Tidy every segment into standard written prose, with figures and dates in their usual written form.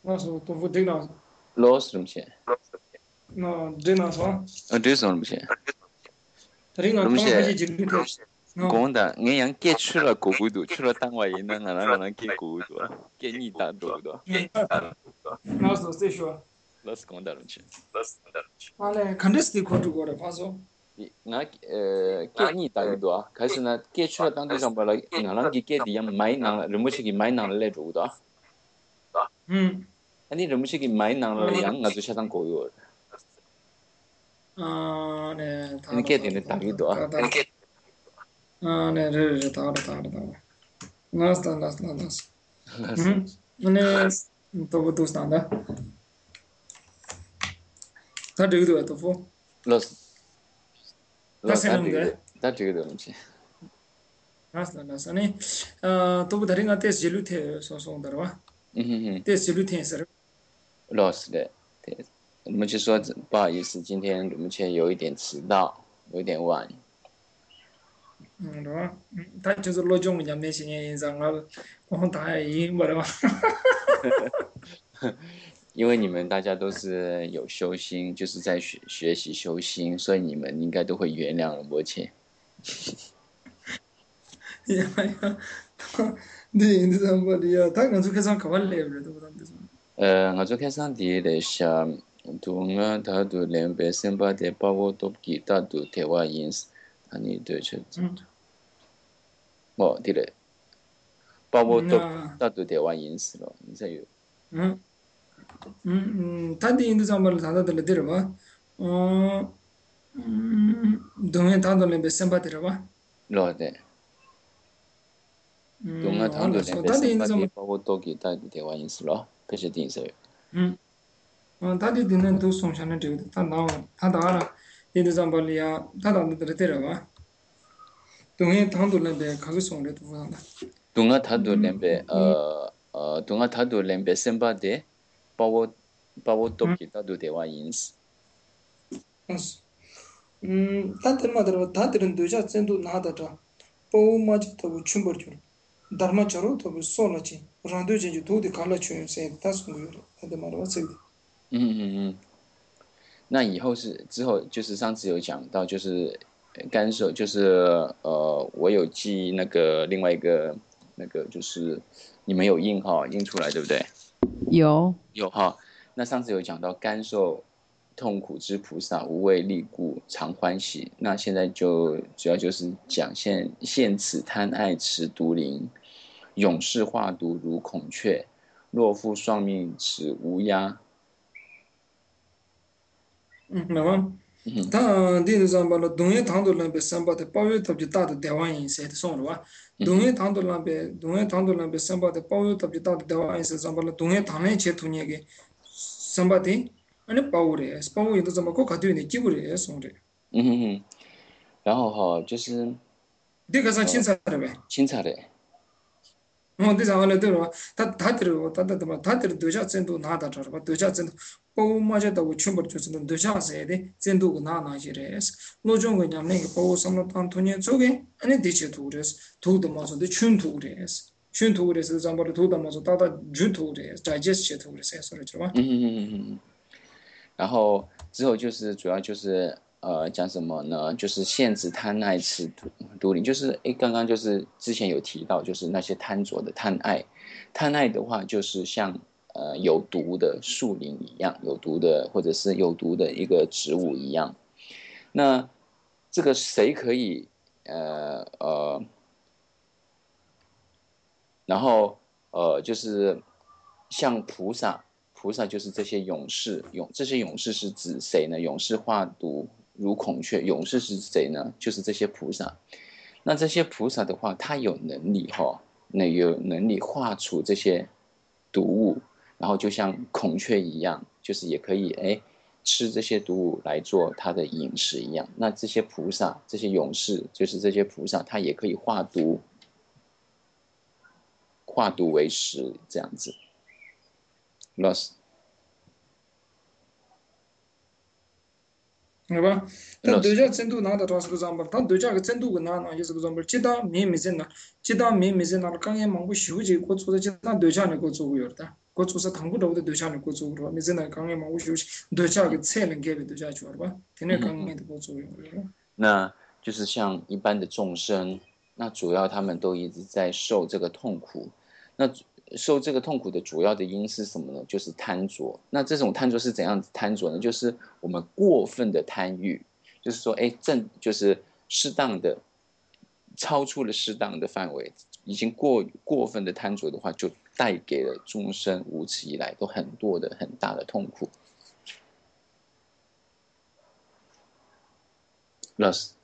那时候都不对了， 老是么些？ 那对那啥， 对什么些？ 他那刚才就进去，那讲的，人家给出了过度，出了单位呢，俺给过度了，给你打多的， 那时候再说， 老是讲的么些？ 他呢肯定是得考虑过的，他说， 俺给你打多多，可是呢，给出了当地上把了，俺给的也买囊了，人不是给买囊了来多的， 嗯， 你人不是给买囊了，样俺就相当过哟， 啊，呢， 你给的打多， 啊，呢，这打了，那是， 那是嗯，那都是的，他这个都不， 老是他老谁弄的？ 他这个东西， 那是，都不他那个电视剧里头说的吧？ 嗯哼哼。 电视剧里头是， 老师的，对，我们就说不好意思，今天我们却有一点迟到，有点晚， 对吧？他就是老蒋人家那些年上了，光大一没得吧？ 因为你们大家都是有修心，就是在学习修心，所以你们应该都会原谅我且。 呀呀，他你知道不的呀？他刚才开场看完来不了，都不当这种。 我就开上第的想，同啊，他都连白先把的把我都给他都台湾人士，他你对着， 嗯哦，对了，把我都啊他都台湾人士了，你才有， 嗯他的印度上班了，他的了对了吧？嗯东西他都那边先把对了吧？ 老的。同啊，他完了说都连白他的印度上班， 先把的把我都给他都台湾人士了，可是定噻。 嗯他的dinner都送上了这个，他打了印度上班里呀，他打的对了吧？东西他都那边开始送的都不上的。 동아 타도 嗯 lembe 嗯 동아 타도 lembe semba de bawo bawo 嗯， toki tado dewa ins 是。다들은 도자 전도 나다다 보마지도 춤버죠 다르마처로 또 소나지 란도진지 도디 칼라 춤세 다스고요 다들 말아서 那以后是之后就是上次有讲到就是干涉就是我有记那个另外一个那个就是你们有印哈印出来对不对？ 有， 有哈。那上次有讲到甘受痛苦之菩萨无畏力故常欢喜。那现在就主要就是讲现此贪爱持毒灵，永世化毒如孔雀，若复丧命齿乌鸦。 那么嗯他地上把了东野堂都那边三八的八月特别大的台湾饮食的送了吧东野堂都那边三八的八月特别大的台湾饮食上把了东野堂那些土地给三八的อันนี้เป่าเลยเป่าอยู่ตัวสมบัติก็ขัดอยู่ในจีบุเลยส่งเลย然后哈就是这个是青菜的呗。 青草的， 对上了对了，他对象真都拿到这了吧？对象真都，包嘛就到全部就是那对象谁的，真都个拿些的，老种个伢那个包什么当童年做的，俺那的确土的是，土的嘛说的全土的是，全土的是咱把的土的嘛说大全土的，再接些土的，谁说的是吧？ 然后之后就是主要就是讲什么呢？就是限制贪爱吃毒灵，就是刚刚就是之前有提到，就是那些贪着的贪爱，贪爱的话就是像有毒的树林一样，有毒的或者是有毒的一个植物一样。那这个谁可以然后就是像菩萨，菩萨就是这些勇士，这些勇士是指谁呢？勇士化毒如孔雀，勇士是谁呢？就是这些菩萨。那这些菩萨的话，他有能力那有能力化除这些毒物，然后就像孔雀一样，就是也可以吃这些毒物来做他的饮食一样。那这些菩萨，这些勇士，就是这些菩萨，他也可以化毒，化毒为食这样子。Loss， 对吧？但对象真都拿到这是个账本，他对象个真都个拿就是个账本，其他没在那，其他没在那，刚也忙不休息，我做的其他对象的给我做过的。 过做是당구도对象的过做了，你真的刚也嘛，我就是对象个菜能给对象去了吧，天天刚也的过作用了。 那就是像一般的众生，那主要他们都一直在受这个痛苦。那受这个痛苦的主要的因是什么呢？就是贪着。那这种贪着是怎样子贪着呢？就是我们过分的贪欲，就是说，哎，就是适当的超出了适当的范围，已经过分的贪着的话，就带给了众生无始以来都很多的很大的痛苦。老师，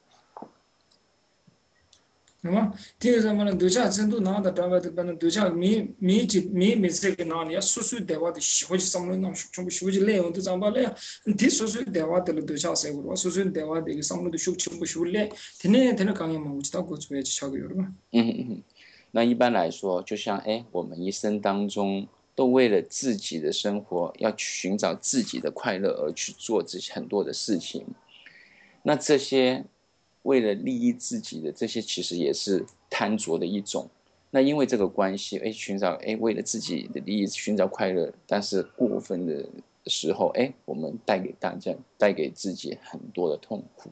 那么第二个嘛呢，对象程度拿的单位的，反正对象每次个拿呢，数数的话的学习上面那全部学习内容都讲罢了呀。第数数的话的了对象谁个了？数数的话的上面的学全部学了，天天讲也嘛，我知道过做也去巧个有了嘛。 那一般来说，就像我们一生当中都为了自己的生活，要寻找自己的快乐而去做这些很多的事情。那这些为了利益自己的这些，其实也是贪着的一种。那因为这个关系，寻找为了自己的利益寻找快乐，但是过分的时候，我们带给大家、带给自己很多的痛苦。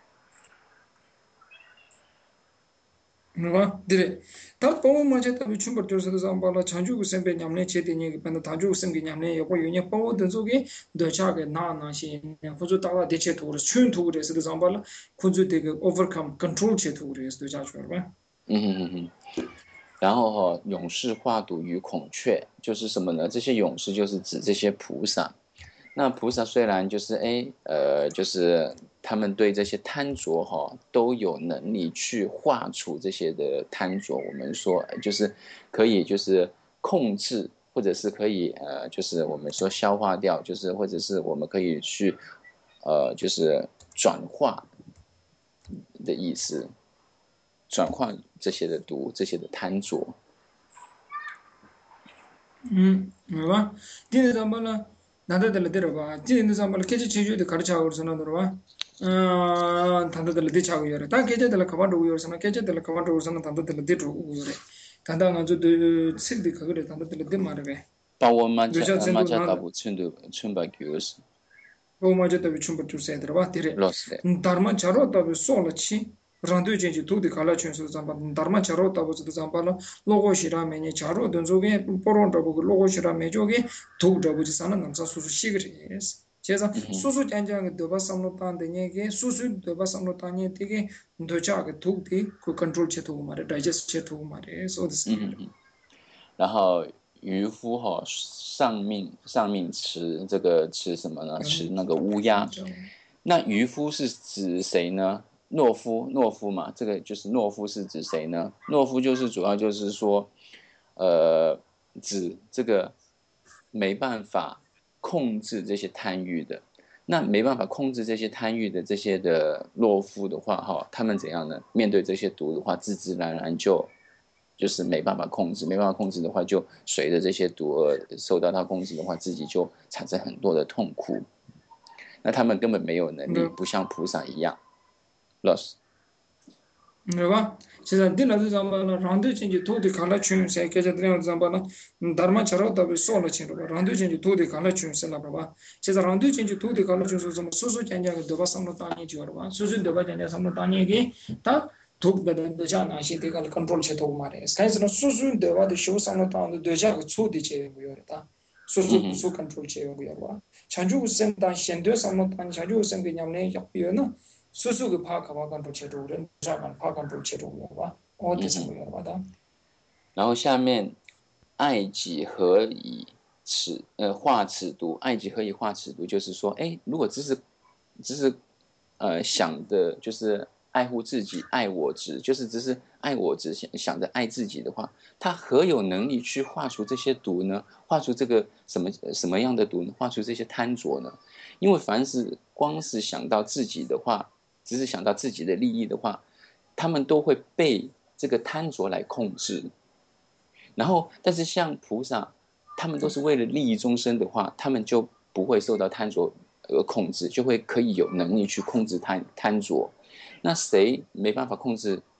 是吧？对，他包括嘛，就特别全部就是上班了，长久生活伢们切的那个，反正长久生活伢们也会有人包括的这个，对下个那些，或者大的切图的，全图的是上班了，或者这个 overcome control 切图的是对下去了吧？ 然后勇士化毒于孔雀，就是什么呢？这些勇士就是指这些菩萨。那菩萨虽然就是就是他们对这些贪着都有能力去化除这些的贪着，我们说就是可以就是控制，或者是可以就是我们说消化掉，就是或者是我们可以去就是转化的意思，转化这些的毒，这些的贪着。 是吧？今天上班了，难得的了对吧？今天上班了，开始持续的考虑差不多是那对吧？谈得的了对差不多了，但开始的了考完之后是那，开始的了考完之后是那，谈得的了对之后是嘞，谈到俺就对吃的可个的，谈得的了对嘛的呗。 把我们对象程度拿的。 大部寸把就是 वो मजे तभी चुंबर चुसे इधर बात तेरे lost 的。 धर्म चारो तभी सोल छी रंदु जेंजी तू दिखाला चुन सु जंबा धर्म चारो तब जद जंबा लो लोगो शिरा में ने चारो दन जोगे पोरों तब लोगो शिरा में जोगे तू तब जी साना नमसा सुसु शिगरेस 제가 수수 잔장의 도바 삼노탄 되게 수수 도바 삼노탄이 되게 도자가 독디 그 컨트롤 체토 말에 다이제스트 체토 말에 소드스 然后渔夫上命持这个持什么呢？持那个乌鸦。那渔夫是指谁呢？懦夫嘛，这个就是懦夫是指谁呢？懦夫就是主要就是说，指这个没办法控制这些贪欲的。那没办法控制这些贪欲的这些的懦夫的话，他们怎样呢？面对这些毒的话，自自然然就是没办法控制，没办法控制的话，就随着这些毒而受到他控制的话，自己就产生很多的痛苦。那他们根本没有能力，不像菩萨一样。老师， 是吧？现在定了是怎么了？让对经济土地看了全世界这样怎么了？达嘛吃了特别少了钱了吧？让对经济土地看了全世了吧？现在让对经济土地看了就是什么？叔叔讲讲个对吧？什么大年纪了吧？叔叔对吧？讲讲什么大年纪？他土不的对象那些这个 control 去投嘛的，但是呢，叔叔对吧？的修什么当的对象个土地去不要的，他叔叔不说 control 去不要吧？像就生当现在什么当像就生个娘呢要不要呢？叔叔个怕看法干不切住人，啥干怕干不切住了吧？我得什么样吧的？ 然后下面爱己何以化此毒？爱己何以化此毒？就是说，如果只是想的，就是爱护自己，爱我执，就是只是爱我执，想着爱自己的话，他何有能力去化除这些毒呢？化除这个什么样的毒呢？化除这些贪着呢？因为凡是光是想到自己的话，只是想到自己的利益的话，他们都会被这个贪着来控制。然后，但是像菩萨，他们都是为了利益众生的话，他们就不会受到贪着控制，就会可以有能力去控制贪着。那谁没办法控制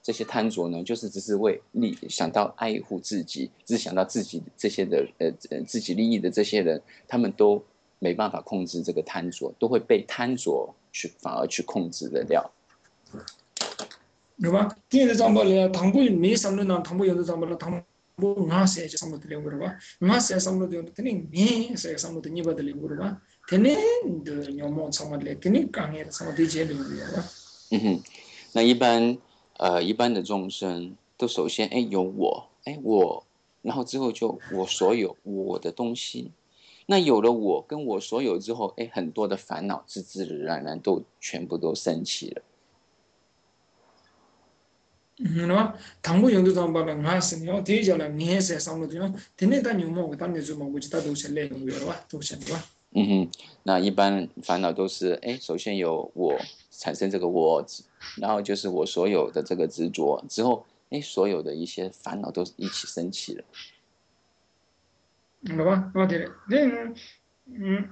这些贪着呢，就是只是想到爱护自己，只想到自己这些的自己利益的这些人，他们都没办法控制这个贪着，都会被贪着反而去控制得了。 对吧？第一个章本里，唐不没上路呢，唐不有的章本了，唐不哪些就上路的领悟了吧？哪些上路的，肯定没谁上路的你把的领悟了吧？肯定的，要么上么的，肯定刚也上么的这领悟了吧？ 嗯哼，那一般的众生都首先有我，然后之后就我所有我的东西，那有了我跟我所有之后，很多的烦恼自自然然都全部都升起了。 那唐不用的章本了，哪是你要提起来，你谁上路的？肯定但有么个当你做么，我知道都是领悟了吧？都是对吧？ 嗯哼，那一般烦恼都是首先有我产生这个我，然后就是我所有的这个执着之后，所有的一些烦恼都一起升起了。 对吧？我对的，嗯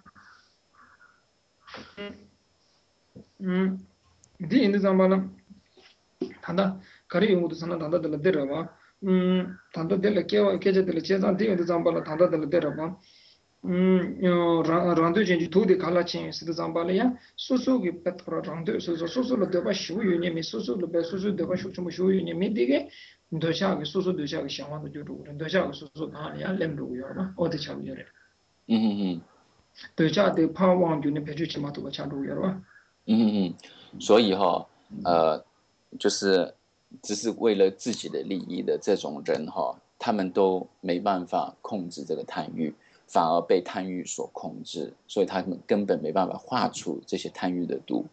嗯嗯，第一个章本了。단다 거리 용도 선은 단다들 데려봐 단다들 개와 개제들 제단 되는 잠발라 단다들 데려봐 요 란도 진지 도디 갈라친 스드 잠발이야 소소기 페트로 란도 소소로 데바 쇼유니 미 소소로 베 소소 데바 쇼좀 쇼유니 미 디게 도샤기 소소 도샤기 샤만도 조도 도샤기 소소 가야 렘도 요마 어디 차고 요래 嗯哼哼， 도샤데 파왕 주니 베주치 마도 차도 요마 所以就是只是为了自己的利益的这种人他们都没办法控制这个贪欲，反而被贪欲所控制，所以他们根本没办法化除这些贪欲的毒。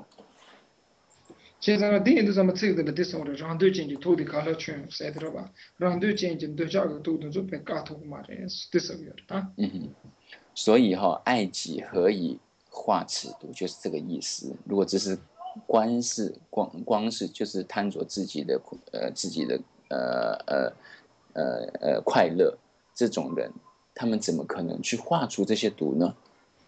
现在第一个咱们这个的时候，让对经济土地搞了全晒的了吧？让对经济对价格都能做被搞头嘛的，这是个啊。 所以爱己何以化此毒，就是这个意思。如果只是光是就是贪着自己的快乐，这种人，他们怎么可能去化出这些毒呢？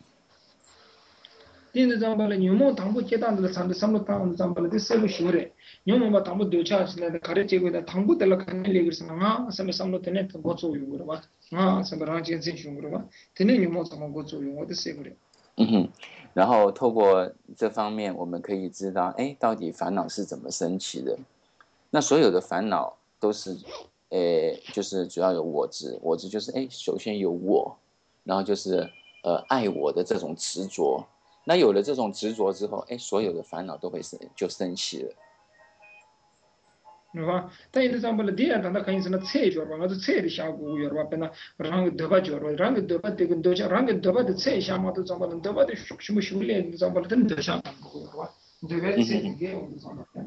第一张巴勒牛毛汤不简单的，上了汤张巴勒的色路修的，牛毛把汤不丢下去的，卡的结果的汤不得了，看那个什么啊，什么上了的那怎么作用的吧？啊，什么让健身用的吧？的那牛毛怎么个作用？我的谁不了？ 然后透过这方面，我们可以知道，到底烦恼是怎么升起的？那所有的烦恼都是，就是主要有我执，我执就是首先有我，然后就是爱我的这种执着。那有了这种执着之后，所有的烦恼都会就升起了。 是吧？但有的张巴勒第二张他可以是那菜脚吧，那是菜的效果有吧？本来让个德巴脚吧，让个德巴这个多下，让个德巴的菜下嘛都张巴勒，德巴的什么修炼张巴勒真德下，是吧？这个菜的给我们张巴勒。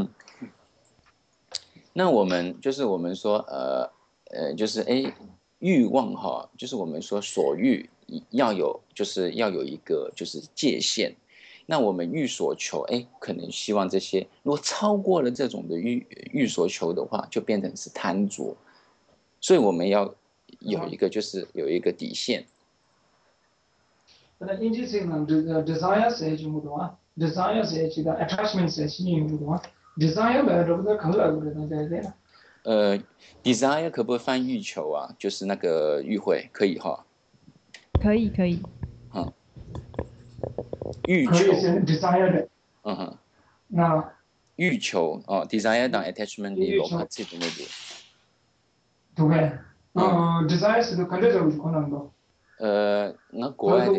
那我们说就是欲望就是我们说所欲要有一个就是界限。那我们欲所求，可能希望这些如果超过了这种的欲所求的话，就变成是贪着。所以我们要有一个就是有一个底线。 那因此呢，desire 是什么的话？desire 是指的 attachment 是什么的话？desire 来了，不是看了个的在的。 desire 可不可以翻欲求啊？就是那个欲会可以可以可以。 欲求是 desire 的。那欲求desire 当 attachment 里落它自己那个。 对。desire 是看着就可能的。 我国外的。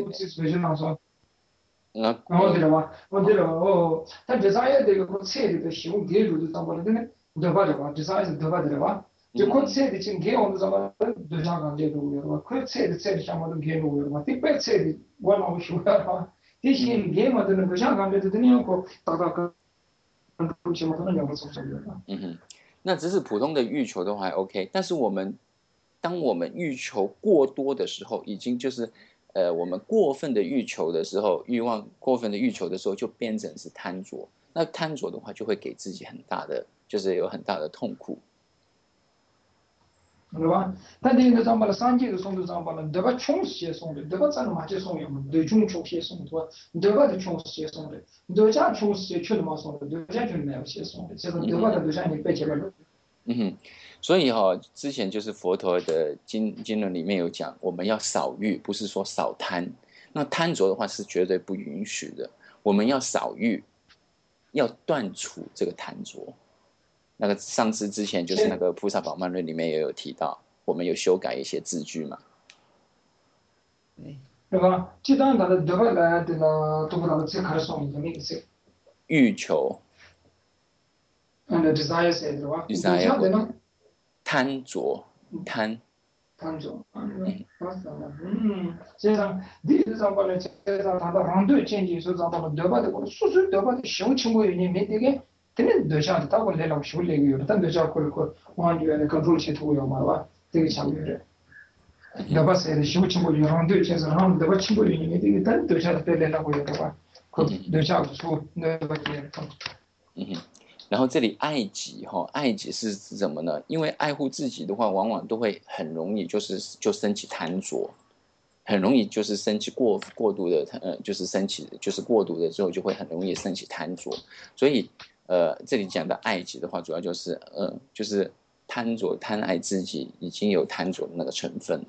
我知道吧，我知道哦。他 desire 这个菜的希望给入的上班的呢，对吧？对吧？desire 是对吧？对吧？就可菜的钱给我们上班，对象讲这个对吧？可菜的上班都给入对吧？对白菜的我老不熟了吧？这些给嘛的那对象讲这个你要可大个，不起码可能两个手手的吧。 那只是普通的欲求的话还 OK， 但是当我们欲求过多的时候，已经就是我们过分的欲求的时候，欲望过分的欲求的时候，就变成是贪着。那贪着的话，就会给自己很大的，就是有很大的痛苦。 对吧？但是那张把了三季的送的张把了，对吧？穷些送的，对吧？咱嘛就送嘛，对穷些送的，对吧？的穷些送的，对家穷些去了嘛送的，对家就没有些送的，就是对吧？的对象你别起来了。 嗯哼，所以之前就是佛陀的经论里面有讲，我们要少欲，不是说少贪。那贪着的话是绝对不允许的。我们要少欲，要断除这个贪着。那个上次之前就是那个菩萨宝鬘论里面也有提到，我们有修改一些字句嘛。 对吧？这当他的对吧？来的了，都不到最开始送的那个谁， 欲求 desire 谁对吧？对 ，desire 象的呢？ 贪着，贪。 看着，这样，第一张把那这张他的反对建议说，张把那对吧的，说是对吧的，小情况你没这个，肯定对象的，他过来了修那个有的，但对象过来过，往原来更多些图要嘛，吧？这个强烈的，对吧？谁的小情况有反对，就是让对吧情况你没这个，但对象的对来了过有的话，可对象说那个点， 嗯哼。然后这里爱己爱己是指什么呢？因为爱护自己的话，往往都会很容易就升起贪着，很容易就是升起过度的就是升起就是过度的之后就会很容易升起贪着。所以这里讲的爱己的话，主要就是就是贪着贪爱自己已经有贪着的那个成分，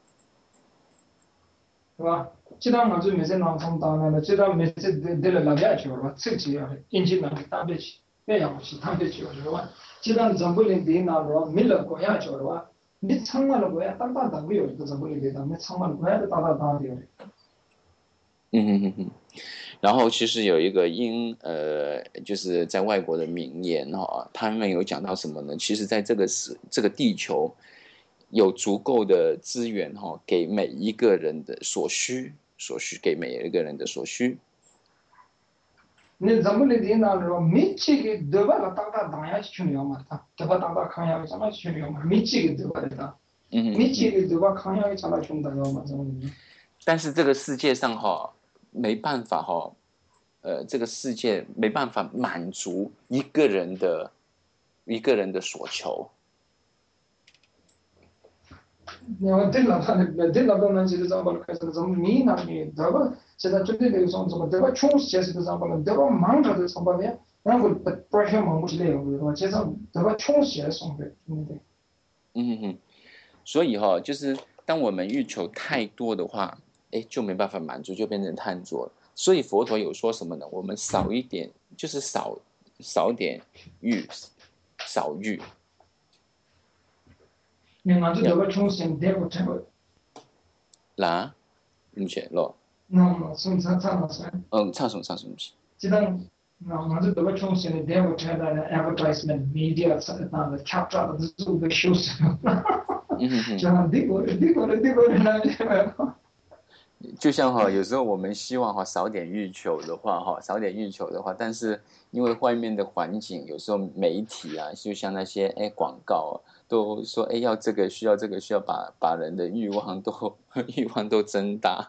是吧？这当我就每次拿从当的，这当每次得了老家去了吧，自己要的，引进那个大背去，别样去，他别去是吧？这当总不能别拿了，没了国家去了吧？你参加了国家，当当当没有一个总不能别当，你参加了国家就当当当的。 然后其实有一个就是在外国的名言他们有讲到什么呢？其实在这个地球有足够的资源给每一个人的所需，给每一个人的所需。 你怎么能别拿了？没几个对吧？当当当下去了嘛？对吧？当当看下怎么去了嘛？没几个对吧？的，没几个对吧？看下怎么去的了嘛？怎么？ 但是这个世界上没办法这个世界没办法满足一个人的所求。 你要电脑上的电脑功能其实怎么开始怎么迷那里，对吧？现在绝对得从怎么对吧？穷些是怎么了？对吧？忙着的怎么的？然后不是忙不起来，对吧？接着对吧？穷些送的，对。 所以就是当我们欲求太多的话，就没办法满足，就变成贪着了。所以佛陀有说什么呢？我们少一点，就是少点欲，少欲。 你看这对吧？穷些得不成个， 嗱，唔切咯。 那从唱是， 唱什么？ 这当那这对吧？穷些的得不成的 advertisement media 那个 capture 的这个修饰，就那这个那。 就像有时候我们希望少点欲求的话但是因为外面的环境，有时候媒体啊，就像那些广告都说要这个需要这个需要把人的欲望都欲望都增大。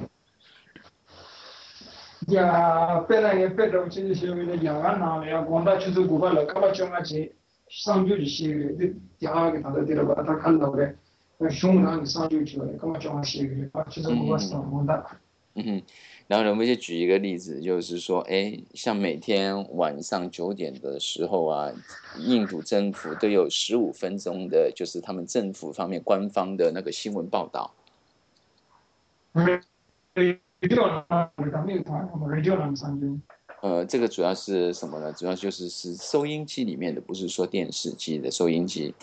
呀，本来也别着急些为了养俺拿了呀，光他去做股票了，干嘛叫俺去上就些个，这第二个他都得了吧？他看到的，熊让你上就去了，干嘛叫俺些个？啊，去做股票上光的。 然后我们就举一个例子，就是说，像每天晚上9点的时候啊，印度政府都有15分钟的，就是他们政府方面官方的那个新闻报道。这个主要是什么呢？主要就是收音机里面的，不是说电视机的收音机。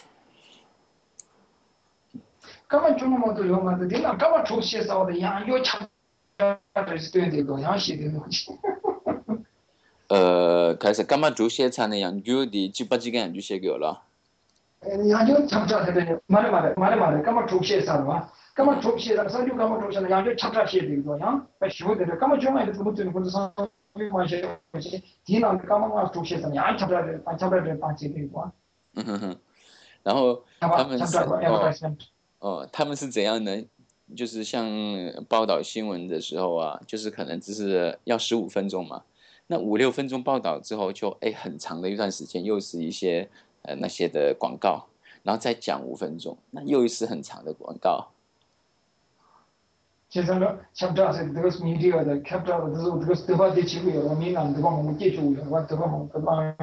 干嘛就那么多用嘛？这电脑干嘛出些少的呀？要强，这是对的，样写的东西。 开始干嘛做些餐的样，有的几把几个人就写给了。 样就强调的对，嘛的，干嘛出些少的嘛？干嘛出些少？上就干嘛出些少？样就强调些的个样，修的干嘛就买的这么多，或者上买些东西，电脑干嘛嘛出些少？样强调的，强调的当些的个。 然后他们是他们是怎样呢？就是像报道新闻的时候啊，就是可能只是要15分钟嘛，那5、6分钟报道之后就很长的一段时间又是一些那些的广告， 然后再讲5分钟，那又是很长的广告。 其实呢，chapter 是这个 media 的 chapter 的，这个对话的机会了，你拿对方我们接触了，我对方我们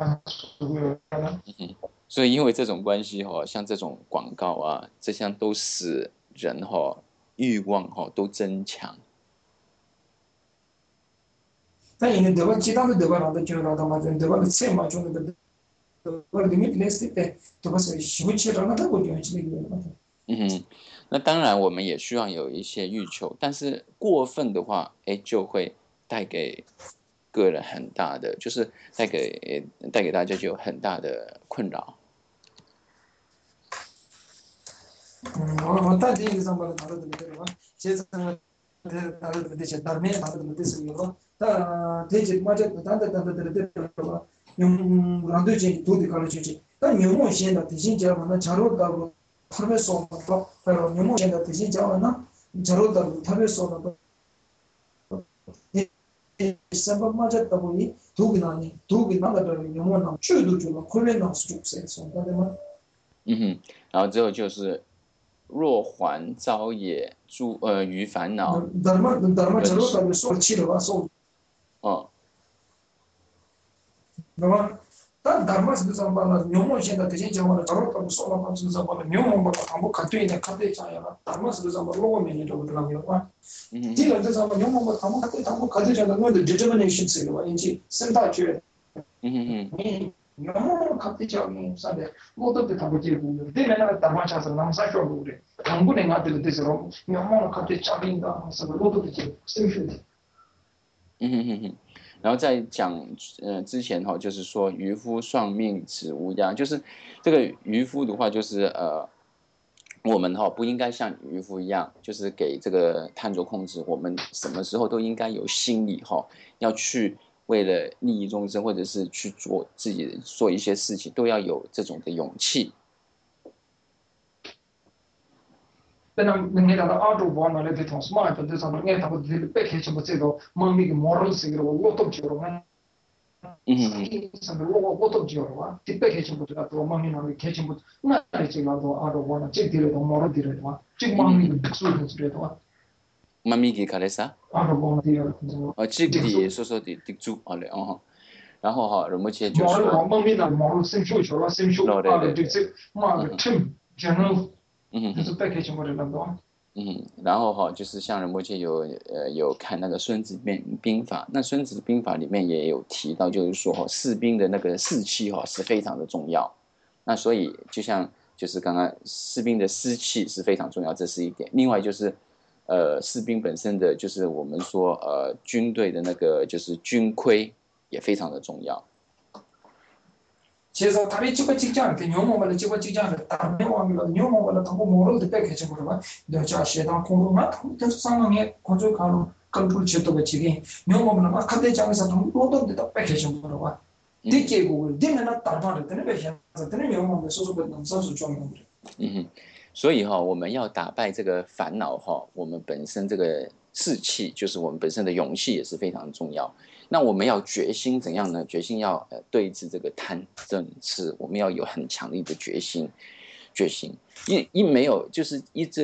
所以因为这种关系像这种广告啊，这项都使人欲望都增强。 但因为对方其他的对方拿的就拿他妈的对方的钱嘛，就那个对方 limitless 的，对方是喜欢吃的，那我就去那个。 那当然我们也需要有一些欲求，但是过分的话，就会带给个人很大的，就是带给大家就有很大的困扰。 我大体上把它打的对了，其实打的对些，打面打的对是有了，但这些嘛就打的对了，用两对钱都得搞了去去，但牛毛线的提醒家嘛，那假如到特别少嘛，还有牛毛线的提醒家嘛，那假如到特别少嘛，什么嘛就到不里，都给那个牛毛那最多就了，后面那是就谁说的嘛？ 然后之后就是若还遭也于烦恼， धर्म जरूर तब सो अच्छी रहा सो 对吧？但धर्म是怎么办呢？牛毛现在这些讲话呢，जरूर तब सो了，是怎么办？牛毛把他们看对的，看对啥样了？धर्म是怎么罗面的这个这个没有吧？这个是怎么牛毛把他们看对，他们看对啥的，我的 determination 是的吧？因此，生大觉，牛毛看对啥呢？啥的，我都对他们接触的，对面那个 धर्म 啥子，那么啥说不的，他们不能按这个对时候，牛毛看对啥领导，什么我都对接，是不是的？ 然后再讲之前就是说渔夫丧命此乌鸦，就是这个渔夫的话，就是我们不应该像渔夫一样，就是给这个贪着控制，我们什么时候都应该有心理要去为了利益众生，或者是去做自己做一些事情，都要有这种的勇气。 那你看到澳洲玩那的同事嘛，就是说，你看他们这白天什么这个，忙那个 moral 是个我都觉得嘛，什么我都觉得嘛，这白天什么这个多忙那个开什么，那这个多澳洲玩这地了多 moral 地了嘛，这忙那个读书的之类的嘛。 妈咪给卡雷萨？ 澳洲玩地了， 这个的说的的猪嘞然后人们就说， 忙那 moral 生修学了，生修这嘛个 team general，就是白天什么的那个。 然后就是像仁波切有看那个《孙子兵法》，那《孙子兵法》里面也有提到，就是说士兵的那个士气是非常的重要。那所以就是刚刚士兵的士气是非常重要，这是一点。另外就是士兵本身的就是我们说军队的那个就是军规也非常的重要。 其实他的这个讲的，牛毛们的这个讲的，大牛毛们牛毛们的，他们毛了的白开什么的嘛，了解些当空中嘛，他们都是上面工作看了，跟不起多个几个，牛毛们嘛，看得讲的是他们多多的白开什么的嘛，对结果，对面那打仗的，等那白想，等那牛毛们说说不能说是专门的。 所以我们要打败这个烦恼我们本身这个士气，就是我们本身的勇气也是非常重要。那我们要决心怎样呢？决心要对峙这个贪嗔痴，我们要有很强力的决心。一没有就是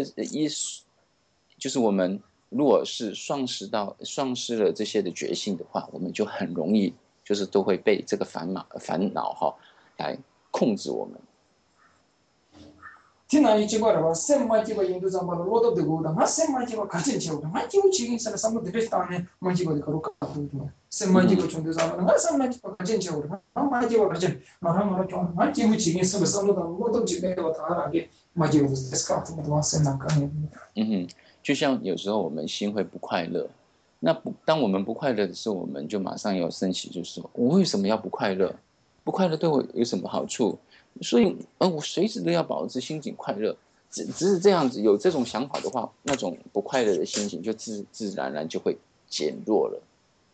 就是我们如果是丧失了这些的决心的话，我们就很容易就是都会被这个烦恼来控制我们。 听那一句话的话，什么句话印度上把罗都得过的，那什么句话开始讲的，那就去跟什么的别当呢，么句话的可罗搞不懂，什么句话从头上，那什么句话开始讲的，那么句话开始，那讲，那句话去跟什么的，我都觉得我他那个么句话是搞不懂，什么概念？ 就像有时候我们心会不快乐，当我们不快乐的时候，我们就马上要生气，就是说我为什么要不快乐？不快乐对我有什么好处？所以我随时都要保持心情快乐，只是这样子，有这种想法的话，那种不快乐的心情就自然就会减弱了。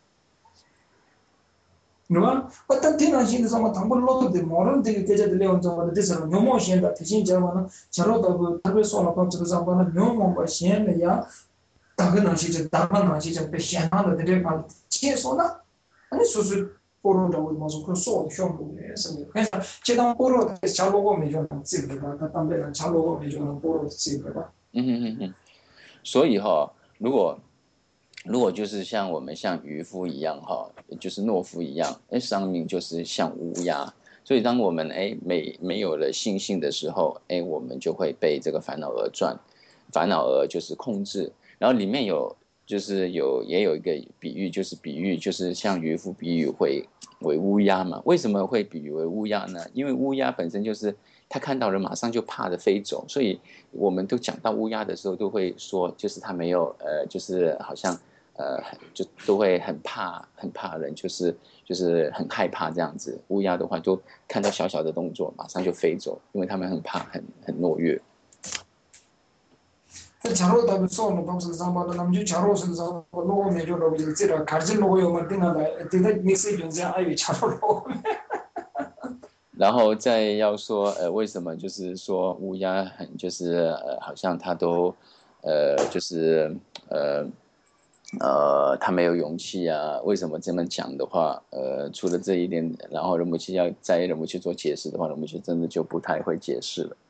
是吧？但天然性的什么，他们老的毛人这个国家的两种的，这是牛毛线的，提醒讲嘛呢，假如到个特别说了，把这个什么呢，牛毛把线的呀，大个那些就大个那些就被线上的这个讲，结说呢，你说是。 보러라고 무슨 그 소리 쇼부에서 그래서 제가 보러 잘 보고 매주 찍어봐 다 담배는 잘 보고 매주 보러 찍어봐 所以哈，如果就是像我们像渔夫一样哈，就是懦夫一样，生命就是像乌鸦。所以当我们没有了信心的时候，我们就会被这个烦恼而转，烦恼而就是控制。然后里面也有一个比喻，就是像渔夫比喻为乌鸦嘛。为什么会比喻为乌鸦呢？因为乌鸦本身就是他看到人马上就怕的飞走，所以我们都讲到乌鸦的时候都会说，就是他没有就是好像就都会很怕人，就是很害怕这样子。乌鸦的话，就看到小小的动作，马上就飞走，因为他们很怕，很懦弱。 자로 답을 써는 방송 상반도 남주 자로서 로고 메조로 이제 가진 로고 요만 등하다 되다 메시지 이제 아유 자로로 然后再要说为什么就是说乌鸦很就是好像他都就是他没有勇气啊？为什么这么讲的话，除了这一点，然后人们去做解释的话，人们就真的就不太会解释了。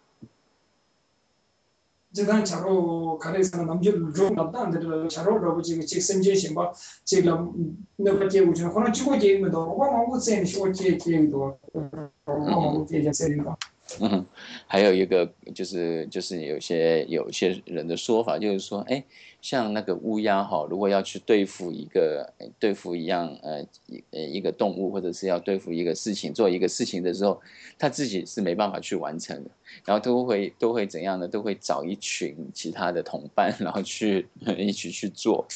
제가 자로 가래서 남주 좀 남다는데 자로라고 지금 직선제 심바 지금 내가 제고 좀 그런 치고 제임도 뭐뭐 쌤이 쇼제 제임도 뭐뭐 제제 쌤이가 还有一个就是有些人的说法，就是说，像那个乌鸦哈，如果要去对付一个动物，或者是要对付一个事情，做一个事情的时候，他自己是没办法去完成的，然后都会怎样呢？都会找一群其他的同伴，然后一起去做。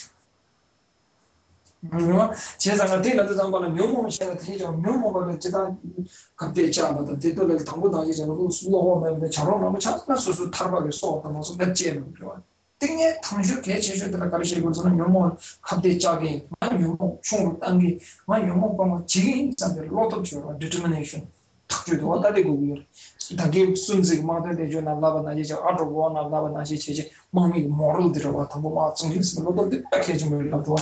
제가 되는 장관은 명목을 제가 되죠. 명목을 제가 그때 잡아도 되도록 당부당이 저는 수고하면 저런 찾나 수수 탈박에 쏘았다 무슨 몇째는 그거. 등에 당시 개체들을 가르치고서는 명목을 그때 잡이 명목 총을 당기 명목 보면 지금 있잖아요. 로또 줘 determination. 탁주도 왔다 되고 다기 순지 마다 되죠. 나라가 이제 아르고 나라가 이제 제제 마음이 모를 들어와 당부 막 정신스 로또 패키지 몰라도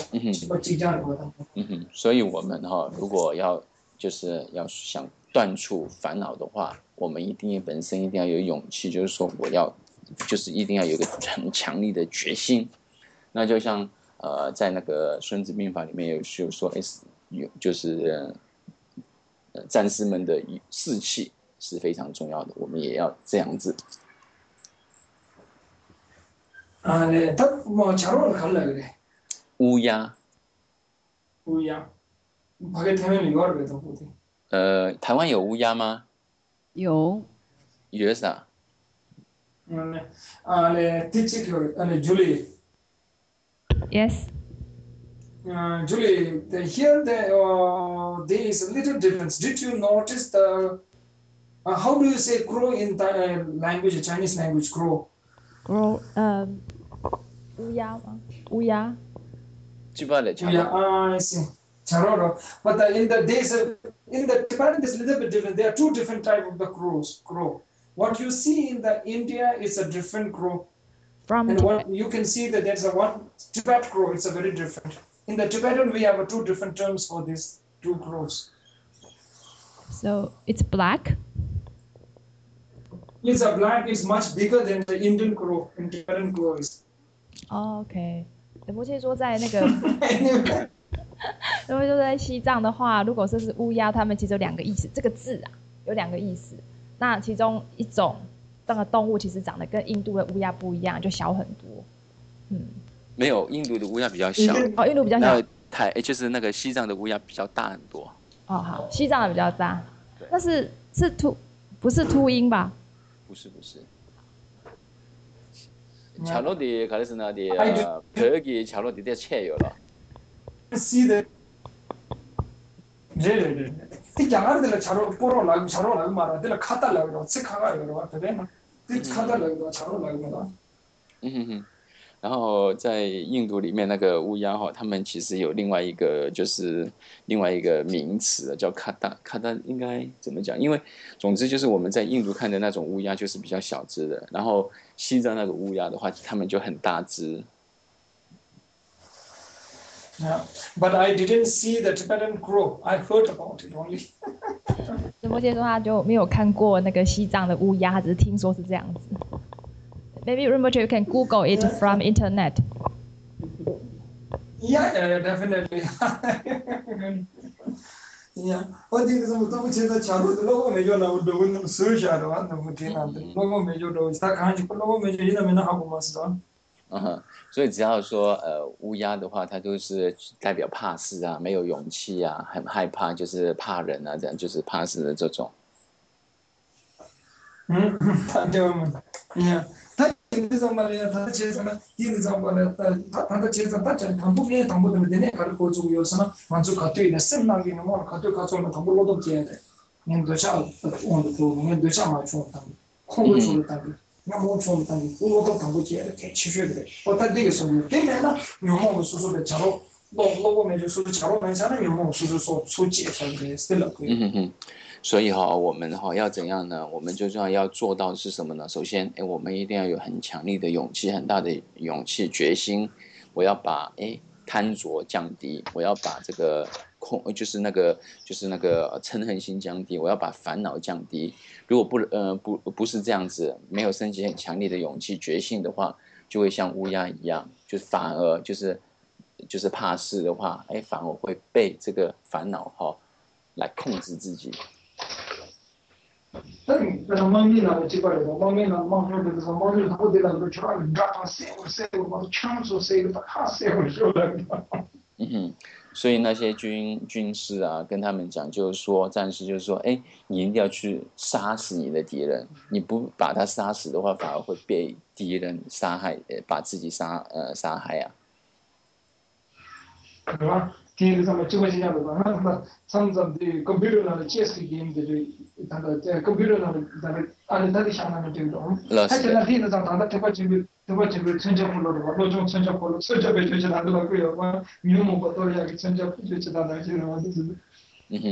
所以我们如果要想断除烦恼的话，我们本身一定要有勇气，就是说一定要有一个很强力的决心。那就像在那个《孙子兵法》里面有说，就是战士们的士气是非常重要的，我们也要这样子。 네, 딱뭐 자로를 갈라 그래. 乌鸦， 우야. 밖에 태면 이거를 그래도 보디. 台湾有乌鸦吗？ 有有啥？ 네. 네, 티치크 아니 줄리. yes Julie, here there is a little difference. Did you notice how do you say crow in the language, Chinese language, crow? grow 乌鸦吗？乌鸦记不了， Yeah, I see. Charoro. But in the Tibetan is a little bit different. There are two different types of the crow. What you see in the India is a different crow. from And what you can see that there's a one Tibet crow, it's a very different. In the Tibetan, we have two different terms for these two crows. so it's black It's a black is much bigger than the Indian crow. In Tibetan crow is. 哦 OK 德波切说在那个 Anyway, 因为就在西藏的话，如果说是乌鸦，他们其实有两个意思，这个字啊有两个意思。那其中一种那个动物其实长得跟印度的乌鸦不一样，就小很多。 没有，印度的乌鸦比较小， 哦，印度比较小。 就是那个西藏的乌鸦比较大很多。 哦，好，西藏的比较大。那是不是秃鹰吧？ 不是。찰로디 가르스나디 벽이 찰로디 대 채요了。 see the. 네. 이 양아들을 자로 나고 말아. 내가 카달라고 책하가 이러고 되나? 그 카달라고 자로 나고 말아. 然后在印度里面那个乌鸦他们其实有另外一个名词叫卡达，应该怎么讲？因为总之就是我们在印度看的那种乌鸦就是比较小只的，然后西藏那个乌鸦的话，他们就很大只。 Yeah, but I didn't see the Tibetan crow. I heard about it only. 直播间说他就没有看过那个西藏的乌鸦，他只是听说是这样子。Maybe Rinpoche, you can Google it from internet. Yeah, definitely. Yeah, 어디 그래서 뭐 너무 제가 자료도 너무 매겨나 너무 서셔야 와 너무 대단한데 너무 매겨도 다 간지 너무 매겨 이러면 하고 맞어. 所以只要说乌鸦的话，它就是代表怕事啊，没有勇气啊，很害怕，就是怕人啊，这样就是怕事的这种。 다들 예. 다 인도상 말이야. 다 제사나 인도상 말이야. 다 제사 다 담보에 담보되면 되네. 가르쳐 주고 요서나 만족 갖고 있는 셈나기는 뭐 갖고 가서는 담보로도 줘야 돼. 인도자 온도 인도자 맞춘다. 콩을 주었다. 나뭐 주었다. 우로도 담보 줘야 돼. 치셔야 돼. 어떤 데에서 때문에나 요모 수수를 자로 로고 매주 수수 자로 맨사는 요모 수수 소지에서 그래. 스텔라 그. 所以我们要怎样呢？我们最重要要做到是什么呢？首先，我们一定要有很强力的勇气，很大的勇气、决心。我要把贪着降低，我要把这个就是那个嗔恨心降低，我要把烦恼降低。如果不是这样子，没有升起很强烈的勇气、决心的话，就会像乌鸦一样，就是反而就是怕事的话，反而会被这个烦恼来控制自己。 망미나 집어도 망미나 망조도 망조 하고들은 그 저랑 드라마 세고 뭐 창조 세고 다 세고 저런 所以那些军士啊，跟他们讲，就是说战士，就是说，你一定要去杀死你的敌人，你不把他杀死的话，反而会被敌人杀害，把自己杀害啊。 是吧？第一个么这个现象的话，那上次的 computer 那 chess game 的那个在 computer 那个按照的相当的这种，他现在第一个上他的这个成交不了的话，那种成交不了，成交被就是那个那个话，你有没多少个成交不就是那那些嘛，就是。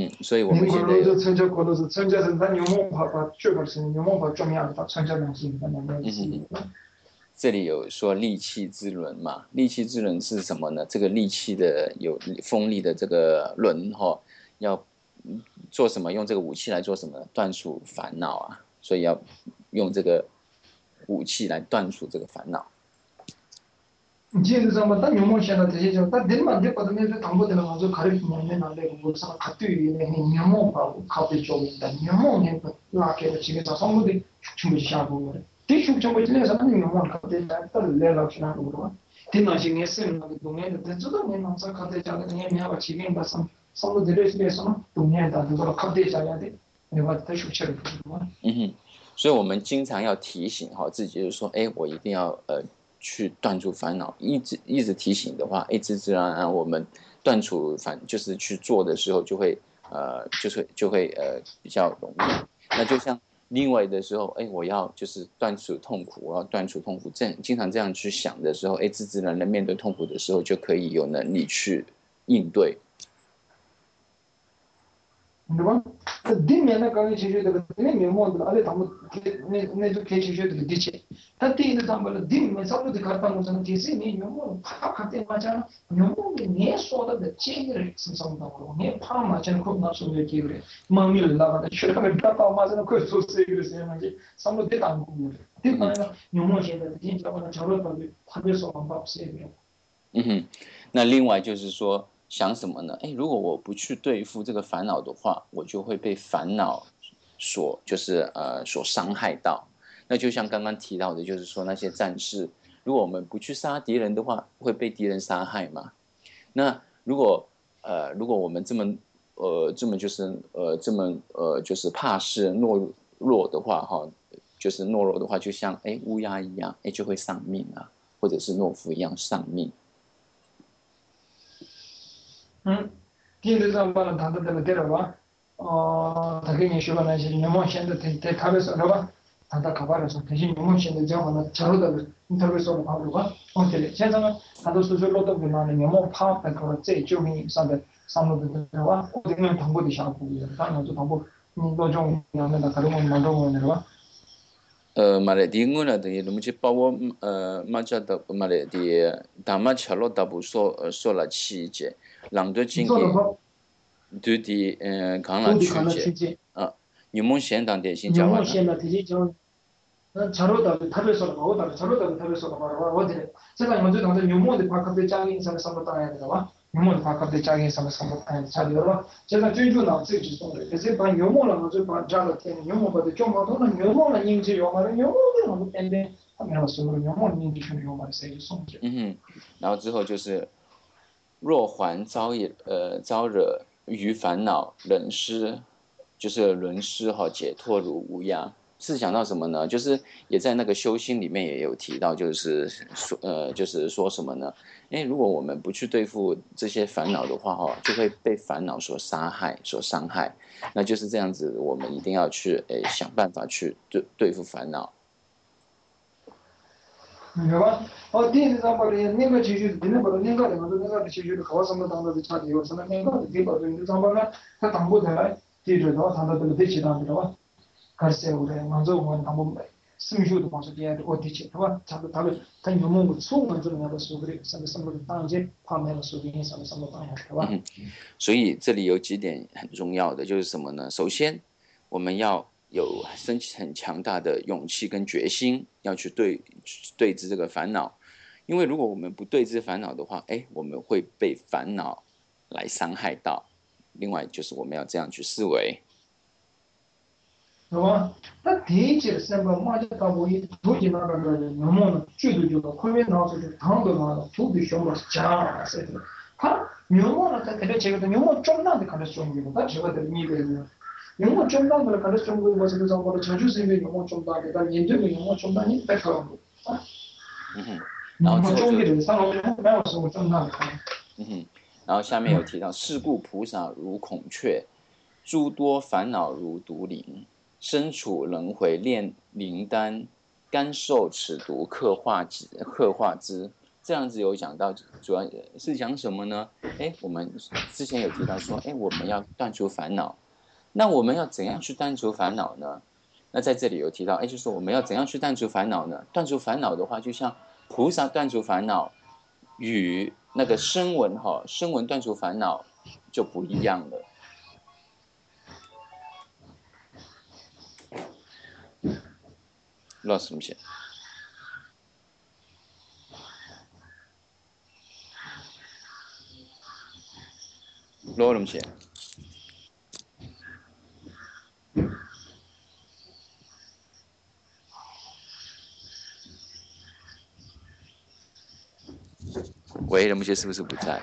所以我们现在就成交过的是成交是咱有没把确保是有没把重要的把成交东西那那这里有说利器之轮嘛？利器之轮是什么呢？这个利器的有锋利的这个轮要做什么？用这个武器来做什么？断除烦恼啊！所以要用这个武器来断除这个烦恼。 지금 정말 딱 요모 시에는 되게 딱 될만 됐거든요. 저 당보들은 아주 가르치면 안 되고 그래서 갑자기 요모 하고 갑자기 좀 있다. 요모는 나게 지금 저 성분이 충분히 시작하고 그래. 대충 좀 이제서는 요모 갑자기 딱 레럭시나 그러고. 디나싱에 쓰는 동네에 저도 내가 항상 갑자기 자는 내가 지금 봐서 성분들에 대해서는 동네에다 그걸 갑자기 자야 돼. 내가 대충 처리 그러고. 所以我们经常要提醒自己，就是说，我一定要去断除烦恼，一直提醒的话，自然而然我们断除就是去做的时候就会比较容易。那就像另外的时候，我要就是断除痛苦，我要断除痛苦，经常这样去想的时候，自然而然面对痛苦的时候就可以有能力去应对。 对吧？뒷면에 가게 지셔도 되는 명목들 안에 담고 내도 개치셔도 되지. 다뒤에 담을 뒷면 사고도 갔다 오는 계시니 명목 파악할 맞아. 명목이 내 소다의 체계를 생성하고 내 파악 맞는 거 나서게 그래. 마음을 나가다 싫어하면 갔다 맞는 거 소스에 그래서 이제 삼로 대다 안 보고. 뒷면에 명목이 진짜 저런 답에서 방법세 그래. 那另外就是说想什么呢？如果我不去对付这个烦恼的话，我就会被烦恼所伤害到。那就像刚刚提到的，就是说那些战士，如果我们不去杀敌人的话，会被敌人杀害嘛？那如果我们这么就是怕事懦弱的话就是懦弱的话，就像乌鸦一样，就会丧命啊，或者是懦夫一样丧命。 뒤에서 한번 단단히 데려와. 당연히 시간은 이제 명목신도 대탑에서 들어가. 단단 가발에서 대신 명목신도 정하는 자료도 인터뷰에서 하고 가. 어때?现在呢, 다들 수술로도 그만한 명목 파악할 거 제일 중요한 상대 상로도 들어와. 어디는 방법이 샤고. 다른 방법 너좀 하면 다 다른 건 만들어 내려와. 말에 딩구나 등이 너무 바워 맞아다 말에 디 다마 찰로 다부 소라 치제 랑도 징기 드디 강라 취제 아 유몽 현당 대신 자와나 자로다 탑에서 나오다 자로다 탑에서 나와 어디 제가 먼저 당장 요모데 바깥에 장이 있어서 삼바타야 되나 요모데 바깥에 장이 있어서 삼바타야 되나 제가 준주나自己 동네 그래서 반 요모랑 먼저 반 자로 때는 요모보다 좀 많은 요모는 인지 요마는 요모는 뭐 때문에 하면 서로 요모는 인지 좀 요마를 세게送죠 然后之后就是若还招惹于烦恼人师，就是轮师哈解脱如乌鸦。是讲到什么呢？就是也在那个修心里面也有提到，就是说什么呢？如果我们不去对付这些烦恼的话哈，就会被烦恼所杀害、所伤害。那就是这样子，我们一定要去想办法去对付烦恼。 对吧？第一张把那个继续，那个的继续的考什么当的差的有什么那个的地方，那张把呢，他当不得，记住的话，他的这个对齐当的话。가르쳐 오래 먼저 원 한번 스미슈도 먼저 뒤에 어디지 봐 자도 다들 다 요몽을 속 먼저 내가 소그리 선생님을 당제 파면을 소그리 선생님을 당해 봐 所以这里有几点很重要的，就是什么呢？首先，我们要有很强大的勇气跟决心，要去对峙这个烦恼。因为如果我们不对峙烦恼的话，我们会被烦恼来伤害到。另外就是我们要这样去思维。 是吧？他第一节是个马家大伯一土地那个牛毛呢，最多就个后面拿出去糖的那个土地熊猫是假是的。他牛毛呢，他这个这个牛毛长大的看着凶的，他这个的你的牛毛长大的看着凶的，我这个上过的成就是因为牛毛长大的，但研究的牛毛长大你别说啊。 然后中医的上了没有什么长大的看。 然后下面有提到，是故菩萨如孔雀，诸多烦恼如毒灵。身处轮回炼灵丹，甘受此毒刻画之。这样子有讲到，主要是讲什么呢？我们之前有提到说，我们要断除烦恼。那我们要怎样去断除烦恼呢？那在这里有提到，就是说我们要怎样去断除烦恼呢？断除烦恼的话，就像菩萨断除烦恼，与那个声闻断除烦恼就不一样了。lost 什么写？罗怎么写？喂，怎么写？是不是不在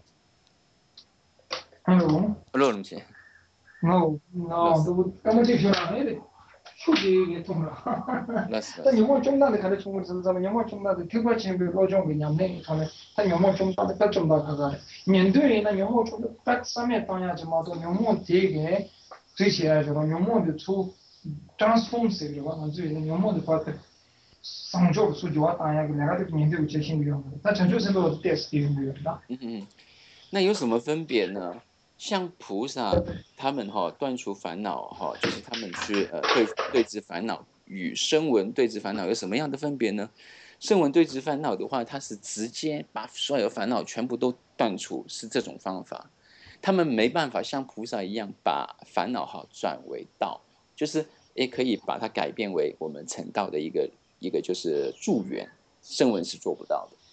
？Hello。 罗怎么写 No，都刚刚这些了，数据也中了。但有没有中大的看得出是咱们有没有中大的，特别前边老中给娘们看的，他有没有中大的不中大看的，面对呢有没有中的不上面当下就毛多有没有这个最起来这个有没有的出 transform 这个话，最有没有的话的上交数据话当下个两个都面对有些新的，但成就是都是电视的有的。 那有什么分别呢？像菩萨他们断除烦恼就是他们去对治烦恼，与声闻对治烦恼有什么样的分别呢？声闻对治烦恼的话，他是直接把所有烦恼全部都断除，是这种方法。他们没办法像菩萨一样把烦恼转为道，就是也可以把它改变为我们成道的一个就是助缘，声闻是做不到的。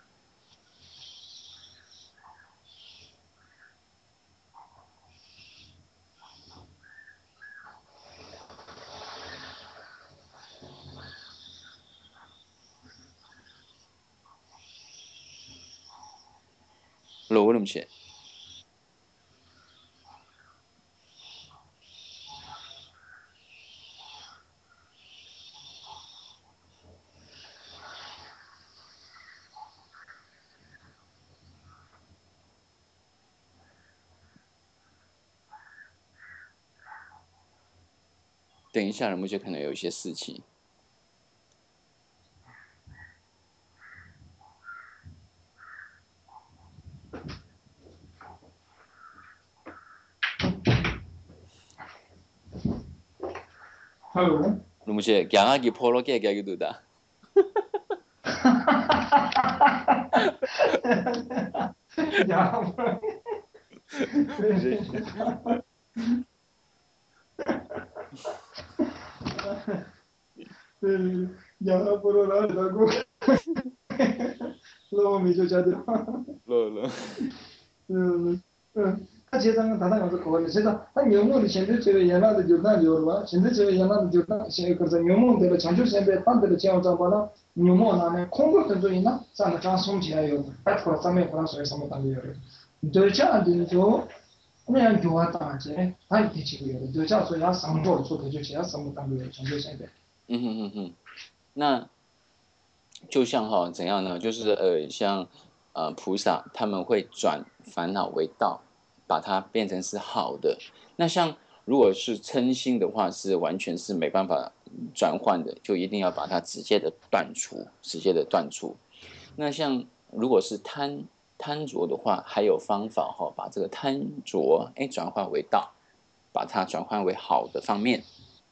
罗怎么写？等一下，我们就可能有一些事情。 Hello。 뭐지? 양아기 포로 깨기도다. 야, यहाँ पर राजाको लो मिजो जादे 러. 아 제가 다다 가서 거기 제가 한 영문이 현재 제가 연락도 jordan jorwa 현재 제가 연락도 jordan 쉐어 그래서 영문대로 자주 선배 반대로 제가 잡아라 영문 안에 콩고도 있나 자나 transform 지야요 바로 삼에 프랑스에서 뭐 당겨요 도착한데도 그냥 좋았다 제 아니 되지고요 도착해서 상도做的就제가什么当个전교 선배 那就像怎样呢？就是像菩萨他们会转烦恼为道，把它变成是好的。那像如果是嗔心的话，是完全是没办法转换的，就一定要把它直接的断除，直接的断除。那像如果是贪着的话，还有方法把这个贪着转换为道，把它转换为好的方面。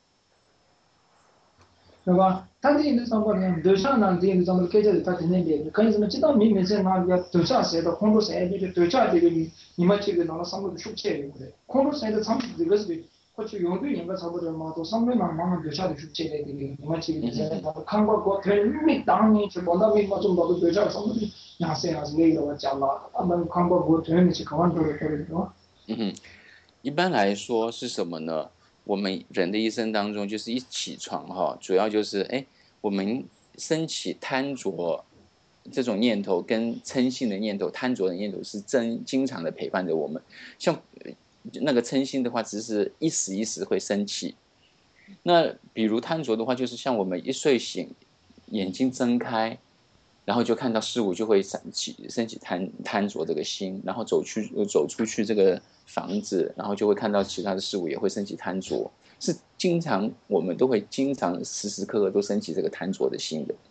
对吧？他这个上过呢，多少呢？这个咱们给这个他肯定的，可以什么？知道明明是那个多少岁的，空多岁的，就多少这个你们这个拿了上过的书签有的，空多岁的长这个是过去用对应该差不多嘛，都上面忙多少的书签的这个，你们这个现在看过过，没当年去碰到没嘛，中到多少上面样式还是那个我讲了，他们看过过，你去看完多的是吧？ 一般来说是什么呢？我们人的一生当中，就是一起床主要就是我们升起贪着这种念头跟嗔心的念头、贪着的念头是经常的陪伴着我们。像那个嗔心的话，只是一时一时会升起。那比如贪着的话，就是像我们一睡醒，眼睛睁开，然后就看到事物，就会升起贪着这个心，然后走出去这个房子，然后就会看到其他的事物，也会升起贪着，是经常我们都会经常时时刻刻都升起这个贪着的心的。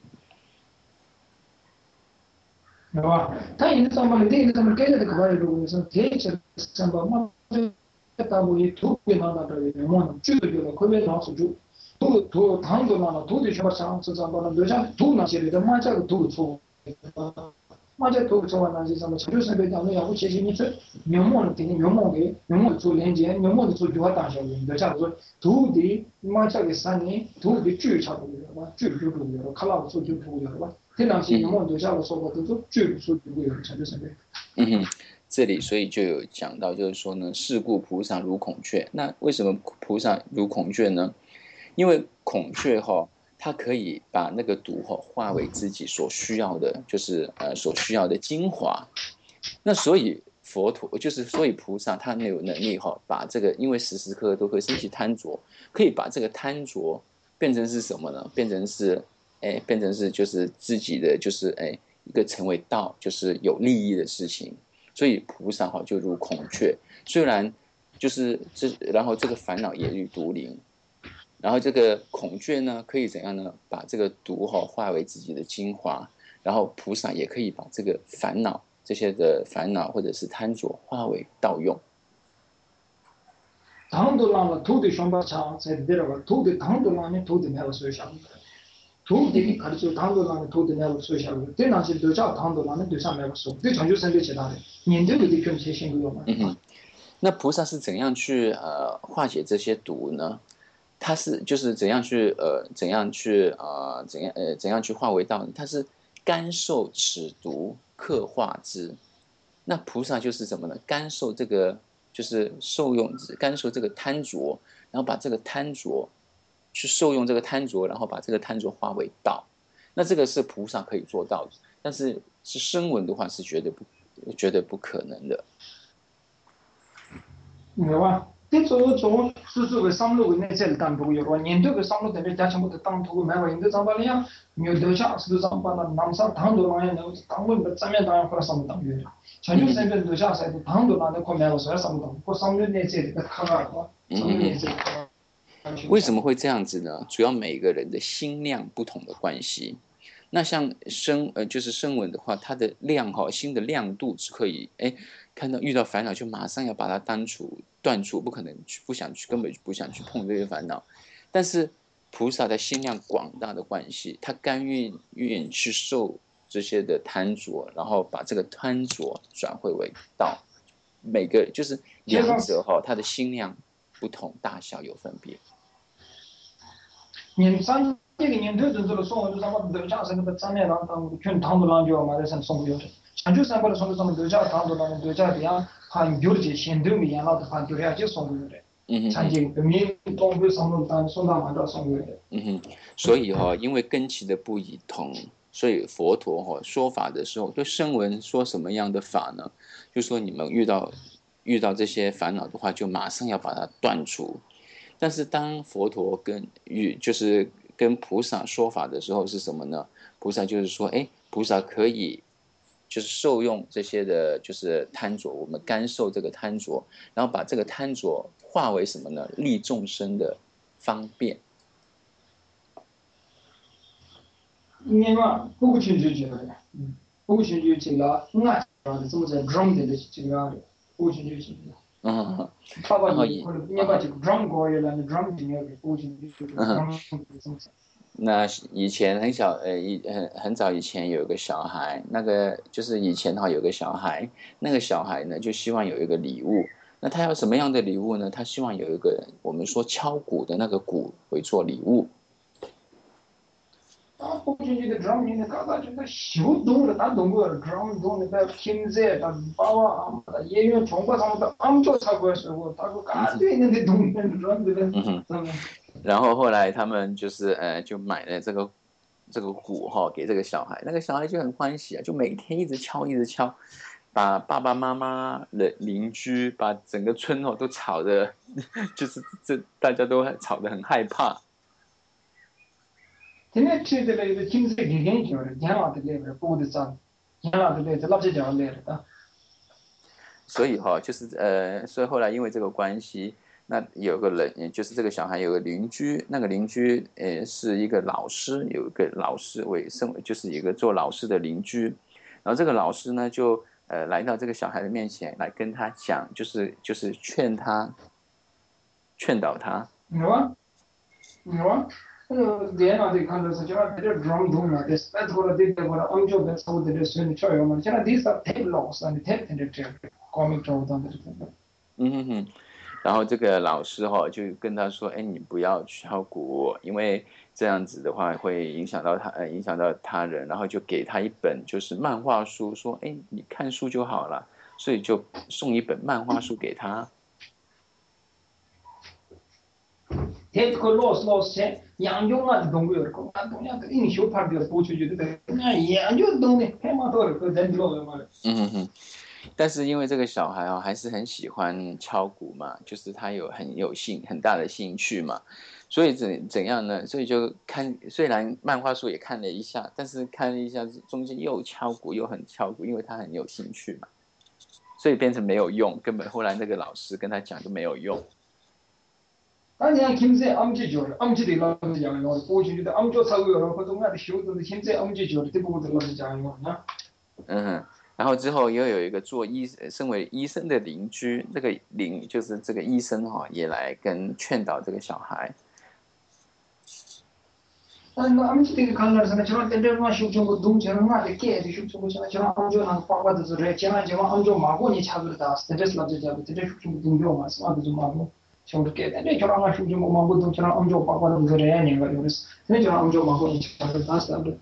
对吧？他现在上班的，这个咱们给的这个玩意儿，是天气上班嘛，大部分土给拿到这里，么住的就可别拿出去，土糖都拿了，土的什么上是上班的，就像土那些的，马家的土出，马家土出完那些什么，就是被当成要不其实你这牛毛的，牛毛的做连接，牛毛的做就大小的，就像说土的马家的山呢，土的最差不多吧，最就不了，看了做就不了吧。这两些我留下了说过，都是最不说不会有成就身边。 这里所以就有讲到，就是说呢，是故菩萨如孔雀。那为什么菩萨如孔雀呢？因为孔雀它可以把那个毒化为自己所需要的，就是所需要的精华。那所以佛陀所以菩萨他有能力把这个，因为时时刻刻都会升起贪着，可以把这个贪着变成是什么呢？变成是就是自己的就是一个成为道，就是有利益的事情。所以菩萨就如孔雀，虽然就是然后这个烦恼也如毒林，然后这个孔雀呢可以怎样呢？把这个毒化为自己的精华，然后菩萨也可以把这个烦恼这些的烦恼或者是贪着化为道用。 당도 라마 도대 숑바차 세데라가 도대 당도 라마 도대 내가 소샤 도대 가르쳐 당도 라마 도대 내가 소샤 대나시 도자 당도 라마 도자 내가 소对长久生对其他的年对的跟切心有嘛那菩萨是怎样去化解这些毒呢？他是就是怎样去化为道呢？他是甘受此毒，克化之。那菩萨就是什么呢？甘受这个就是甘受这个贪着，然后把这个贪着去受用这个贪着，然后把这个贪着化为道。那这个是菩萨可以做到的，但是声闻的话是绝对不可能的。 明白吧？这种是这个上路的那些单独有，年度的上路等于加全部的单独没有，印度上班的呀，没有留下是上班的，南上单独那样的，单独的正面当然或者上路单元，全球身边留下来的单独那的可没有，所以上路单，或上路那些的看到了，上路那些。 为什么会这样子呢？主要每个人的心量不同的关系。那像就是声闻的话，它的量心的亮度是可以看到遇到烦恼就马上要把它断除，不可能根本不想去碰这些烦恼。但是菩萨的心量广大的关系，他愿意去受这些的贪着，然后把这个贪着转会为道。每个就是两者哈，他的心量不同，大小有分别。 인상 얘기 년도들로 소원도 상관 되자 생각 전에랑 당 당도랑 저 말에서 송고요. 안주 상관을 손도 되자 당도랑 되자야 한 교르지 신등이 야나도 한 교리야지 송고요. 所以哈，因为根器的不一同，所以佛陀哈说法的时候，对声闻说什么样的法呢？就说你们遇到这些烦恼的话，就马上要把它断除。但是当佛陀就是跟菩萨说法的时候是什么呢？菩萨就是说，菩萨可以就是受用这些的，就是贪着，我们甘受这个贪着，然后把这个贪着化为什么呢？利众生的方便。 내가 보고 친구지요. 보고 친구지가 나 좀 drum的지가 보고 친구지. 然后那以前很早以前有一个小孩，那个就是以前有个小孩，那个小孩呢就希望有一个礼物。那他要什么样的礼物呢？他希望有一个我们说敲鼓的那个鼓为做礼物。 다 포진지의 드럼인데 가가지고 시우동을 다 동거 드럼 동에다 김제 다 바와 예요 정과 상도 암조 사고 했고 다고 가도 있는데 동면 드럼들은 然后后来他们就是就买了这个鼓哈给这个小孩，那个小孩就很欢喜啊，就每天一直敲，把爸爸妈妈的邻居把整个村都吵得，就是大家都吵得很害怕。 걔네 치들에 김새 개개인이요. 걔네한테 보고도 걔네한테 lap지 잡을래다. 所以所以后来因为这个关系，那有个人，就是这个小孩有个邻居，那个邻居是一个老师，有一个老师就是一个做老师的邻居，然后这个老师呢就来到这个小孩的面前来跟他讲，就是劝导他。 걔네한테 간다서 제가 드럼 동나 됐다. 그거를 되게보다 엄청 배우들 수는 쳐요. 뭐 제가 these are tape logs and tape editor comic trouble. 然后这个老师就跟他说，你不要敲鼓，因为这样子的话会影响到他人，然后就给他一本就是漫画书，说，你看书就好了，所以就送一本漫画书给他。 tape 그 loss 양용한 동료를 그 동료가 인쇼 파트를 보여주지도 그냥 양용 동네 해마도 그 덴들로 말. 但是因为这个小孩还是很喜欢敲鼓嘛，就是他很大的兴趣嘛，所以怎样呢？所以就虽然漫画书也看了一下，但是看了一下中间又敲鼓又很敲鼓，因为他很有兴趣嘛，所以变成没有用，根本后来那个老师跟他讲就没有用。 아니야 김새 암지죠. 암지들 나오잖아요. 보여주지도 암조 사고요. 그동안 쇼도 김새 암지죠. 대부분 들어가잖아요. 然后之后又有一个身为医生的邻居，这个就是这个医生也来跟劝导这个小孩。 암지들 갈라서는 저런 때들만 쇼좀 동처럼 나게 쇼좀 저런 암조랑 빠빠도 그래. 제가 암조 마고니 차그다. 스트레스 받으자고 스트레스 좀 동료 말씀하고 좀 하고. 저렇게 근데 저랑 아주 좀 뭐고 저랑 엄청 빠빠도 그래. 내가 그래서 근데 저랑 엄청 마고니 차그다.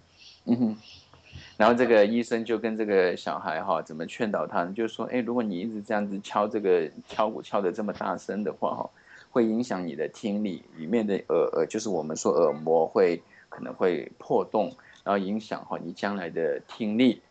然后这个医生就跟这个小孩怎么劝导他呢？就是说，如果你一直这样子敲这个敲鼓敲得这么大声的话，会影响你的听力，里面的就是我们说耳膜可能会破洞，然后影响你将来的听力。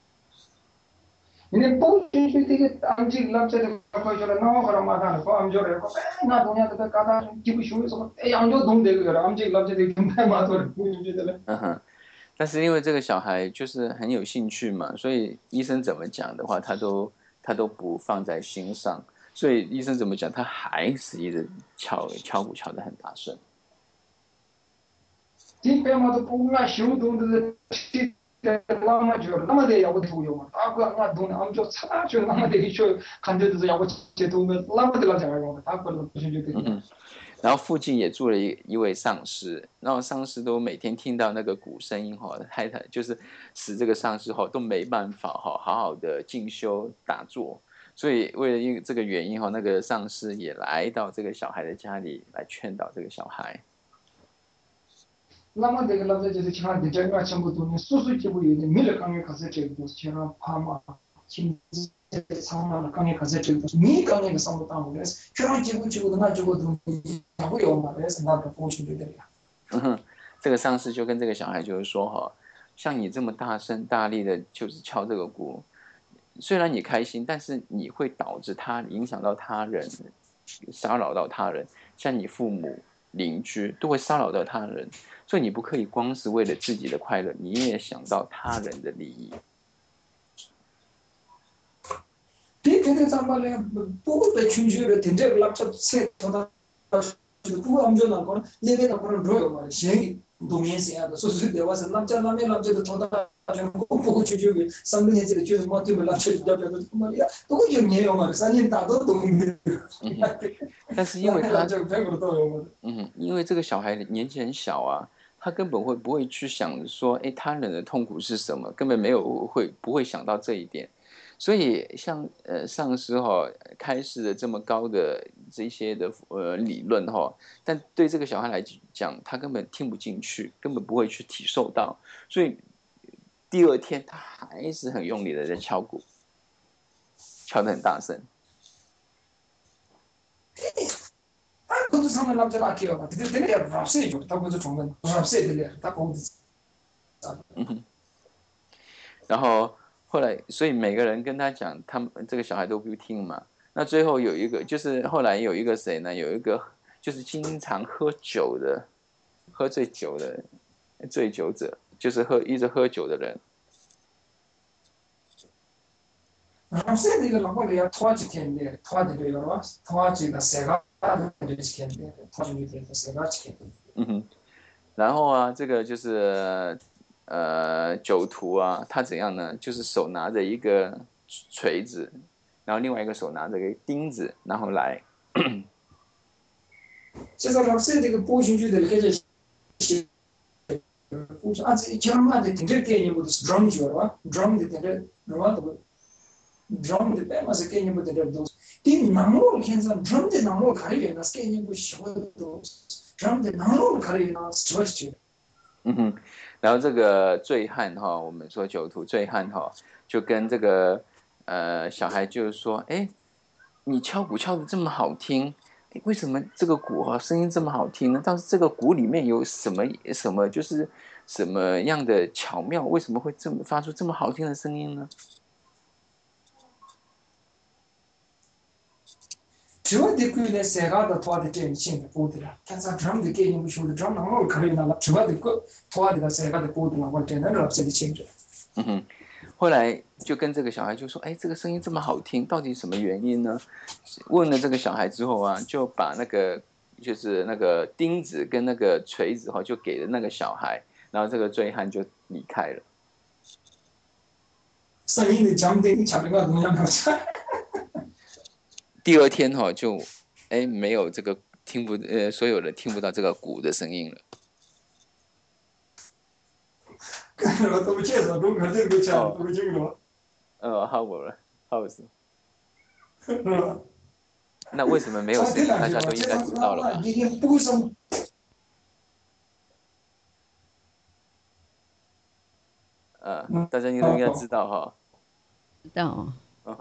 근데 보여줄 때 암직 납세를 갖고 저런 나와가라 말하는 거 암조를 나 동야 그때 가다 기부 쉬면서 양조 동대고 저런 암직 납세를 정말 마도를 보여주잖아. 但是因为这个小孩就是很有兴趣嘛，所以医生怎么讲的话，他都不放在心上，所以医生怎么讲，他还是一直敲鼓敲得很大声。 진짜마도 뭔가 쉬우던데 라마죠. 라마데 야고 도요. 아까 돈 암조 사죠. 라마데 이쇼 간데도 야고 제도면 라마데라 잡아요. 다 걸로 보시죠. 然后附近也住了一位上师，然后上师都每天听到那个鼓声音哈，太太就是使这个上师哈都没办法哈好好的进修打坐，所以为了因为这个原因哈，那个上师也来到这个小孩的家里来劝导这个小孩。 那么这个老在就是像的这个全部都呢，叔叔就会有的，没了刚刚开始这个都是像怕嘛，亲自苍老了刚刚开始这个都是你刚刚个上不当不的，全几乎的那几个都会有嘛，那是那个过去的呀。 这个上司就跟这个小孩就是说哈，像你这么大声大力的，就是敲这个鼓，虽然你开心，但是你会导致他影响到他人，骚扰到他人，像你父母、邻居都会骚扰到他人，所以你不可以光是为了自己的快乐，你也想到他人的利益。 对对对，咱们嘞不被群居的，听这个拉扯车头的，不我们就那个那边那个热嘛，先都免税啊，所以的话是那边的头的，就不群居的，上面这个就是嘛，对不拉扯的，别的他妈的都有没有嘛，3年大都没有。 但是因为他， 这个别个都有嘛。 因为这个小孩年纪很小啊，他根本不会去想说，哎，他人的痛苦是什么，根本不会想到这一点。所以像上师开示的这么高的这些的理论但对这个小孩来讲，他根本听不进去，根本不会去体受到，所以第二天他还是很用力的在敲鼓，敲得很大声。 都是上面那拉开嘛，这个也不是有，他不是中文，不是谁的，他工资。 然后后来，所以每个人跟他讲，他们这个小孩都不听嘛。那最后有一个，就是后来有一个谁呢？有一个就是经常喝酒的，喝醉酒的醉酒者，就是一直喝酒的人。 现在这个老婆也拖几天的，拖的这个吧，拖这个3个几天的，拖几天的3个几天的。 然后啊，这个就是酒徒啊，他怎样呢？就是手拿着一个锤子，然后另外一个手拿着一个钉子，然后来。 其实老师这个波形区的这个是，按这前面的定这概念不都是 drum 角吧？drum 的定这，是吧？都 drum 的白嘛是概念不定这都是。第南路看上 drum 的南路看里边那是概念不小的都，drum 的南路看里边那是确实。 然后这个醉汉我们说酒徒醉汉就跟这个小孩就是说，哎，你敲鼓敲的这么好听，为什么这个鼓声音这么好听呢？但是这个鼓里面有什么就是什么样的巧妙？为什么会这么发出这么好听的声音呢？ 这的规呢，三个的拖的这现在不的了，但是 drum 的概念不晓得 drum 南路看里边那这的个拖的三个的不的了，我真的是这个清楚。 后来就跟这个小孩就说：“哎，这个声音这么好听，到底什么原因呢？”问了这个小孩之后啊，就把那个就是那个钉子跟那个锤子就给了那个小孩，然后这个醉汉就离开了。 声音的降低，强这个东西没有。 第二天就没有这个所有人听不到这个鼓的声音了。 我都介绍中国这个讲都是这个。 好是。那为什么没有声音？大家都应该知道了吧？大家都应该知道哈。 知道。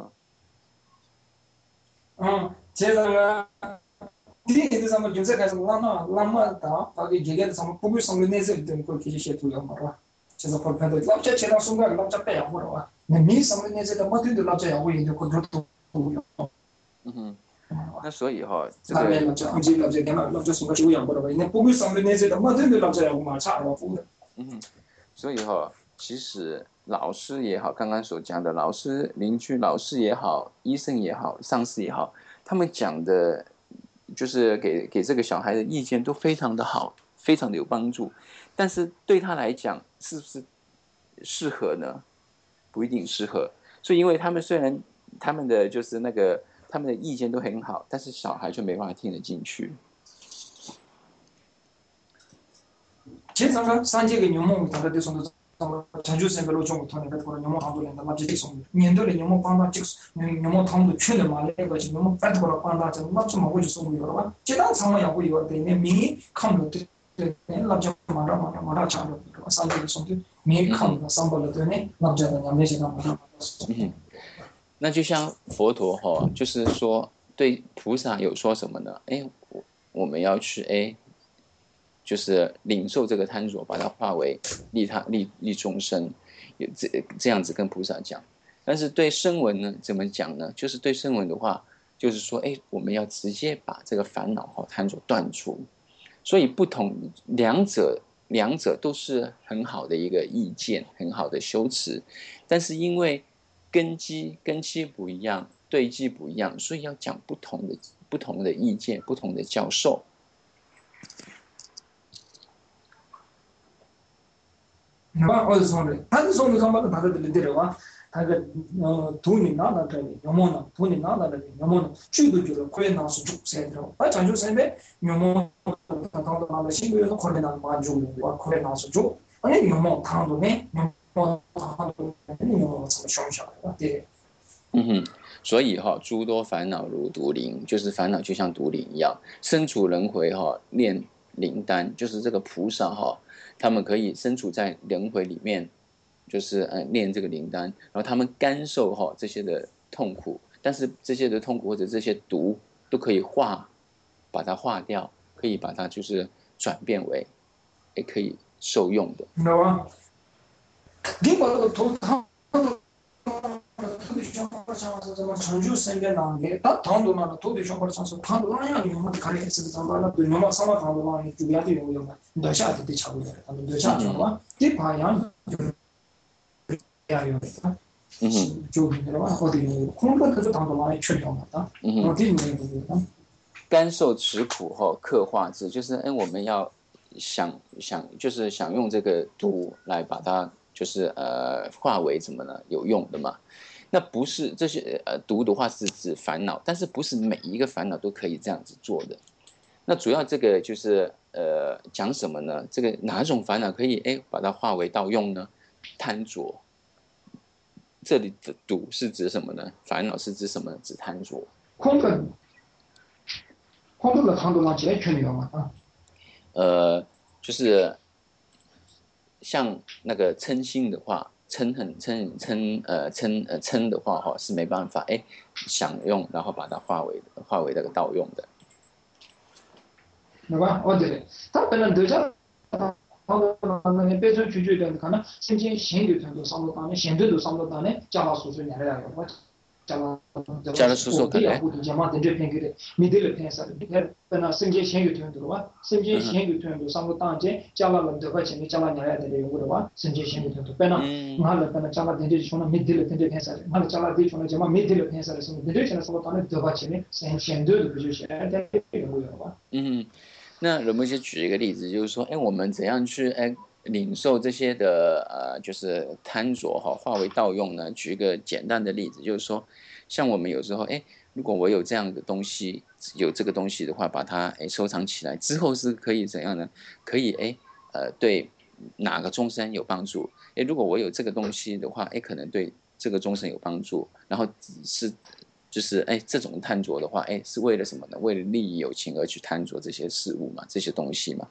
接着呢，第一个什么就是开始拉嘛的，他给这个什么不会什么那些等会给写出来嘛，是吧？就是会看到老家接到送个老家白羊或者吧，那没什么那些的，我对的老家我也就会都有。 那所以这个。那边老家什么就养或者吧，那不会什么那些的，我对的老家我马差了不的。 所以其实老师也好，刚刚所讲的老师、邻居、老师也好，医生也好，上司也好，他们讲的，就是给这个小孩的意见都非常的好，非常的有帮助。但是对他来讲，是不是适合呢？不一定适合。所以，因为他们虽然他们的就是他们的意见都很好，但是小孩就没办法听得进去。 제가 산지의 녀몽 다들 손도 자주 생각으로 좀 못하는 거 그런 녀몽 하고 있는데 맞지 손 년도에 녀몽 방다 찍 녀몽 탐도 최대 말에 가지고 녀몽 빠트 걸어 pan다 좀 맞좀 하고 있어 이거 제가 상황하고 이거 때문에 미 컴도 남자 말아 차로 산지의 손도 미 컴도 상벌로 되네 남자는 남자가 말아 那就像佛陀就是说对菩萨有说什么呢？我们要去就是领受这个贪着，把它化为利众生，这样子跟菩萨讲。但是对声闻呢，怎么讲呢？就是对声闻的话，就是说，我们要直接把这个烦恼贪着断除。所以两者都是很好的一个意见，很好的修持，但是因为根基不一样，对机不一样，所以要讲不同的意见，不同的教授。 어디서 다른 손도 상관은 다들 들려와 다가 돈이 나나더니 영모나 돈이 나나더니 영모나 주도적으로 거에 나서 죽세더라고 아 자주 세네 영모 당도 나나 신고에서 거에 나서 만족과 거에 나서 juk 아니 영모 당도네 영모 당도 영모 참凶小的对所以诸多烦恼如毒林，就是烦恼就像毒林一样，身处轮回炼灵丹，就是这个菩萨他们可以身处在轮回里面，就是练这个灵丹，然后他们甘受这些的痛苦，但是这些的痛苦或者这些毒都可以把它化掉，可以把它就是转变为也可以受用的。 전주 생겨난 게 당도 나는 도비 정보를 선수 당도 나야 이거 가리겠어 정말로 그 영어 상황 당도 나는 주야도 영어 너샤도 돼 차고 그래 너샤 저와 이 방향 야요 조비들와 어디 콩버터 당도 나의 최종 맞다 어디 있는 거야 甘受持苦刻化之，就是我们要就是想用这个毒来把它就是化为什么呢？有用的嘛。那不是这些毒的话是指烦恼，但是不是每一个烦恼都可以这样子做的。那主要这个就是讲什么呢？这个哪种烦恼可以把它化为道用呢？贪着。这里的毒是指什么呢？烦恼是指什么？指贪着。 空的贪多嘛，解全了嘛就是像那个嗔心的话。嗔的话是没办法想用，然后把它化为那个道用的。 对吧？我对，他本来都是那别说拒绝的，可能甚至现有程度上到呢，现在都上到呢，加了叔叔年来我加了叔叔可能。加嘛，等着偏给的，没得了偏啥的，本来甚至现有程度的话，甚至现有程度上到当前加了200块钱，加了年来的用的话，甚至现有程度，本来那了本来加了等着说没得了等着偏啥的，那加了等说加嘛没得了偏啥的，什么等着现在上到当呢200块钱，现在的不就现在用的话。 那人们就举一个例子，就是说，我们怎样去领受这些的就是贪着化为道用呢？举一个简单的例子，就是说，像我们有时候如果我有这样的东西，有这个东西的话，把它收藏起来之后是可以怎样呢？可以对哪个众生有帮助？如果我有这个东西的话，可能对这个众生有帮助，然后就是这种贪着的话，是为了什么呢？为了利益有情而去贪着这些事物嘛，这些东西嘛。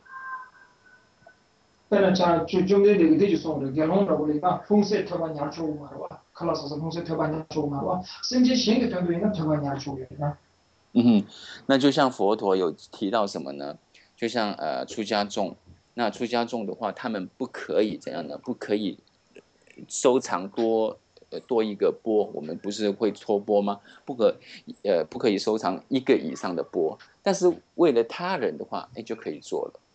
本来讲就那个就说的，给弄了我那个风色特别年轻嘛，是吧？看了说是风色特别年轻嘛，是吧？甚至现在团队应该特别年轻的。 那就像佛陀有提到什么呢？就像出家众，那出家众的话，他们不可以怎样呢？不可以收藏多一个钵，我们不是会托钵吗？不可以收藏1个以上的钵，但是为了他人的话，就可以做了。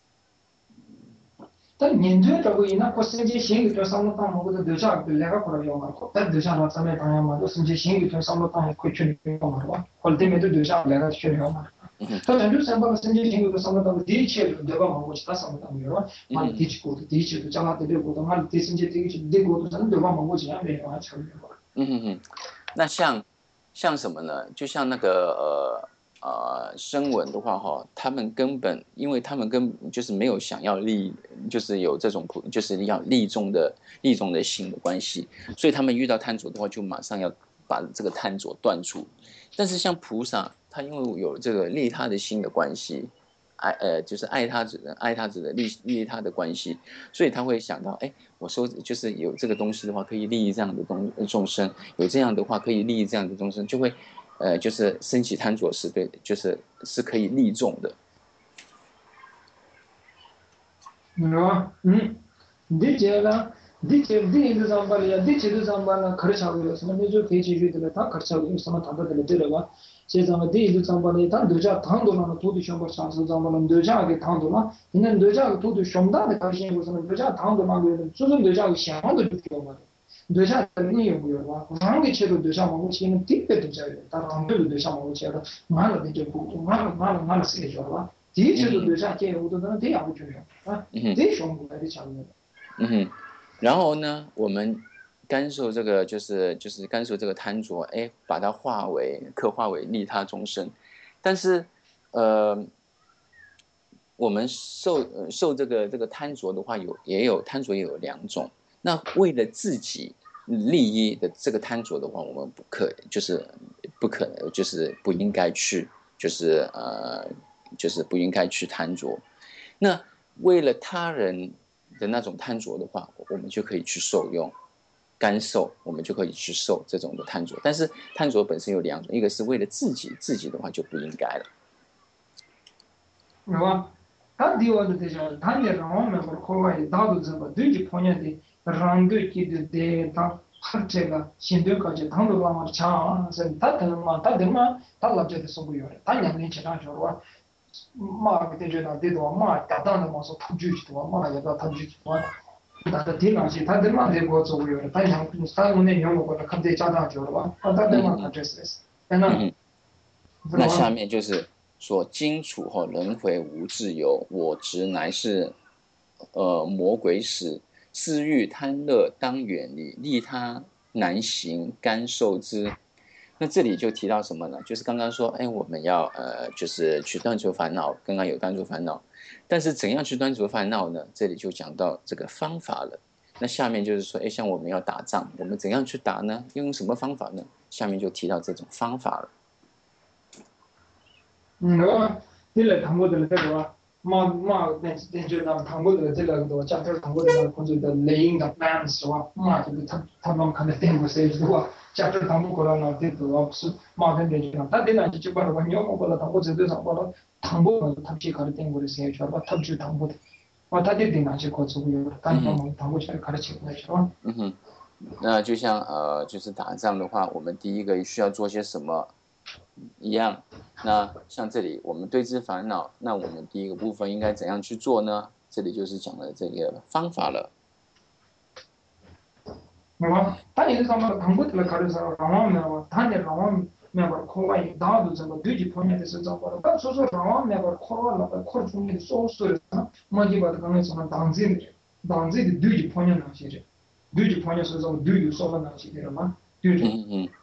但年头这个呢，甚至现在上了当我的留下那个过来用嘛，但留下了咱们当然嘛，甚至现在上了当会去用嘛，是吧？或者对面都留下那个去用嘛。他咱就上班甚至现在上了当第一期对吧？我其他上了当没有啊，嘛第一过第一期就将来对过的嘛，第甚至第一期对过的咱对吧？我这样没有啊，差不多。 那像什么呢？就像那个声闻的话哈，他们根本因为他们就是没有想要就是有这种就是要利众的心的关系，所以他们遇到贪着的话，就马上要把这个贪着断除。但是像菩萨，他因为有这个利他的心的关系，就是爱他者的利他的关系，所以他会想到，哎，我说就是有这个东西的话，可以利益这样的众生，有这样的话可以利益这样的众生，就会就是升起贪着是对，是可以利众的。 디체드 잠발이야 디체드 잠발나 거르샤고 선배죠 페이지들에 다 거르샤고 있으면 다들 들어가 제가 디체드 잠발이 다 도자 당도나 도도 셔버 상서 잠발은 도자게 당도나 있는 도자가 도도 숑다에 가신 것은 도자 당도나 그 수준 도자가 시험도 듣고 말 도자는 이유고요. 방게 체도 도자 먹고 치는 띠때 도자예요. 다른 한도 도자 먹고 치라 말을 되게 보고 말을 쓰게 줘봐. 디체도 도자 게 우도는 대하고 줘요. 아, 대숑 거리 참는 然后呢，我们感受这个就是感受这个贪着，哎，把它刻画为利他众生。但是，我们受这个贪着的话，贪着也有两种。那为了自己利益的这个贪着的话，我们不应该去不应该去贪着。那为了他人的那种贪着的话，我们就可以去受用干受，我们就可以去受这种的贪着。但是贪着本身有两种，一个是为了自己的话就不应该了。 是吧？他第二个就是，他那让我们把国外大多数把对的朋友的让对的他这个新的科技，他都让我抢，是他拉着的受不了，他两年前说我。马给这那这多马打当的嘛说突击多马也到突击多，但是听上去他的马这个作用，他想他们那用过的看这家长久了吧，他的马他这是， 那下面就是说荆楚后轮回无自由，我执乃是魔鬼使，私欲贪乐当远离，利他难行甘受之。那这里就提到什么呢？就是刚刚说，哎，我们要就是去断除烦恼，刚刚有断除烦恼，但是怎样去断除烦恼呢？这里就讲到这个方法了。那下面就是说，哎，像我们要打仗，我们怎样去打呢？用什么方法呢？下面就提到这种方法了。 你来谈过的这个那就那谈过的这个多，加这谈过的那工作的 laying the plans 是吧？就是他们看的电视是吧？加这谈过了那这个是跟这个，但那就把那个鸟过了，谈过这对上过了，谈过他去看的电视是吧？他去谈过的，他的电视去过这个，但他们谈过去看的情况是吧？ 那就像就是打仗的话，我们第一个需要做些什么一样。那像这里我们对治烦恼，那我们第一个部分应该怎样去做呢？这里就是讲的这个方法了。 他也是咱们谈过的了，看的是让我们他那让我们那个课外大多这个对治方面的是怎么的？但说让我们那个课外那个课中的少数的，我就把这个什么当真的对治方面那些的，对治方面是怎么对治少数那些的嘛？对治。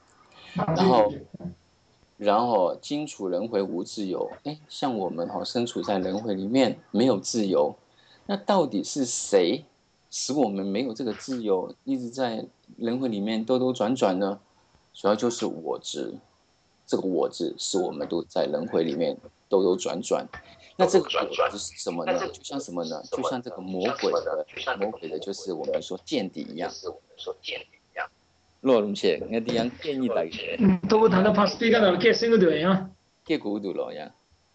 然后荆楚轮回无自由，哎，像我们身处在轮回里面没有自由，那到底是谁使我们没有这个自由，一直在轮回里面兜兜转转呢？主要就是我执，这个我执使我们都在轮回里面兜兜转转。那这个我执是什么呢？就像什么呢？就像这个魔鬼的，就是我们说见底一样。罗龙切，我哋人建议大嘅。 都谈到 pass 比个那个升个对呀。 结果度咯呀。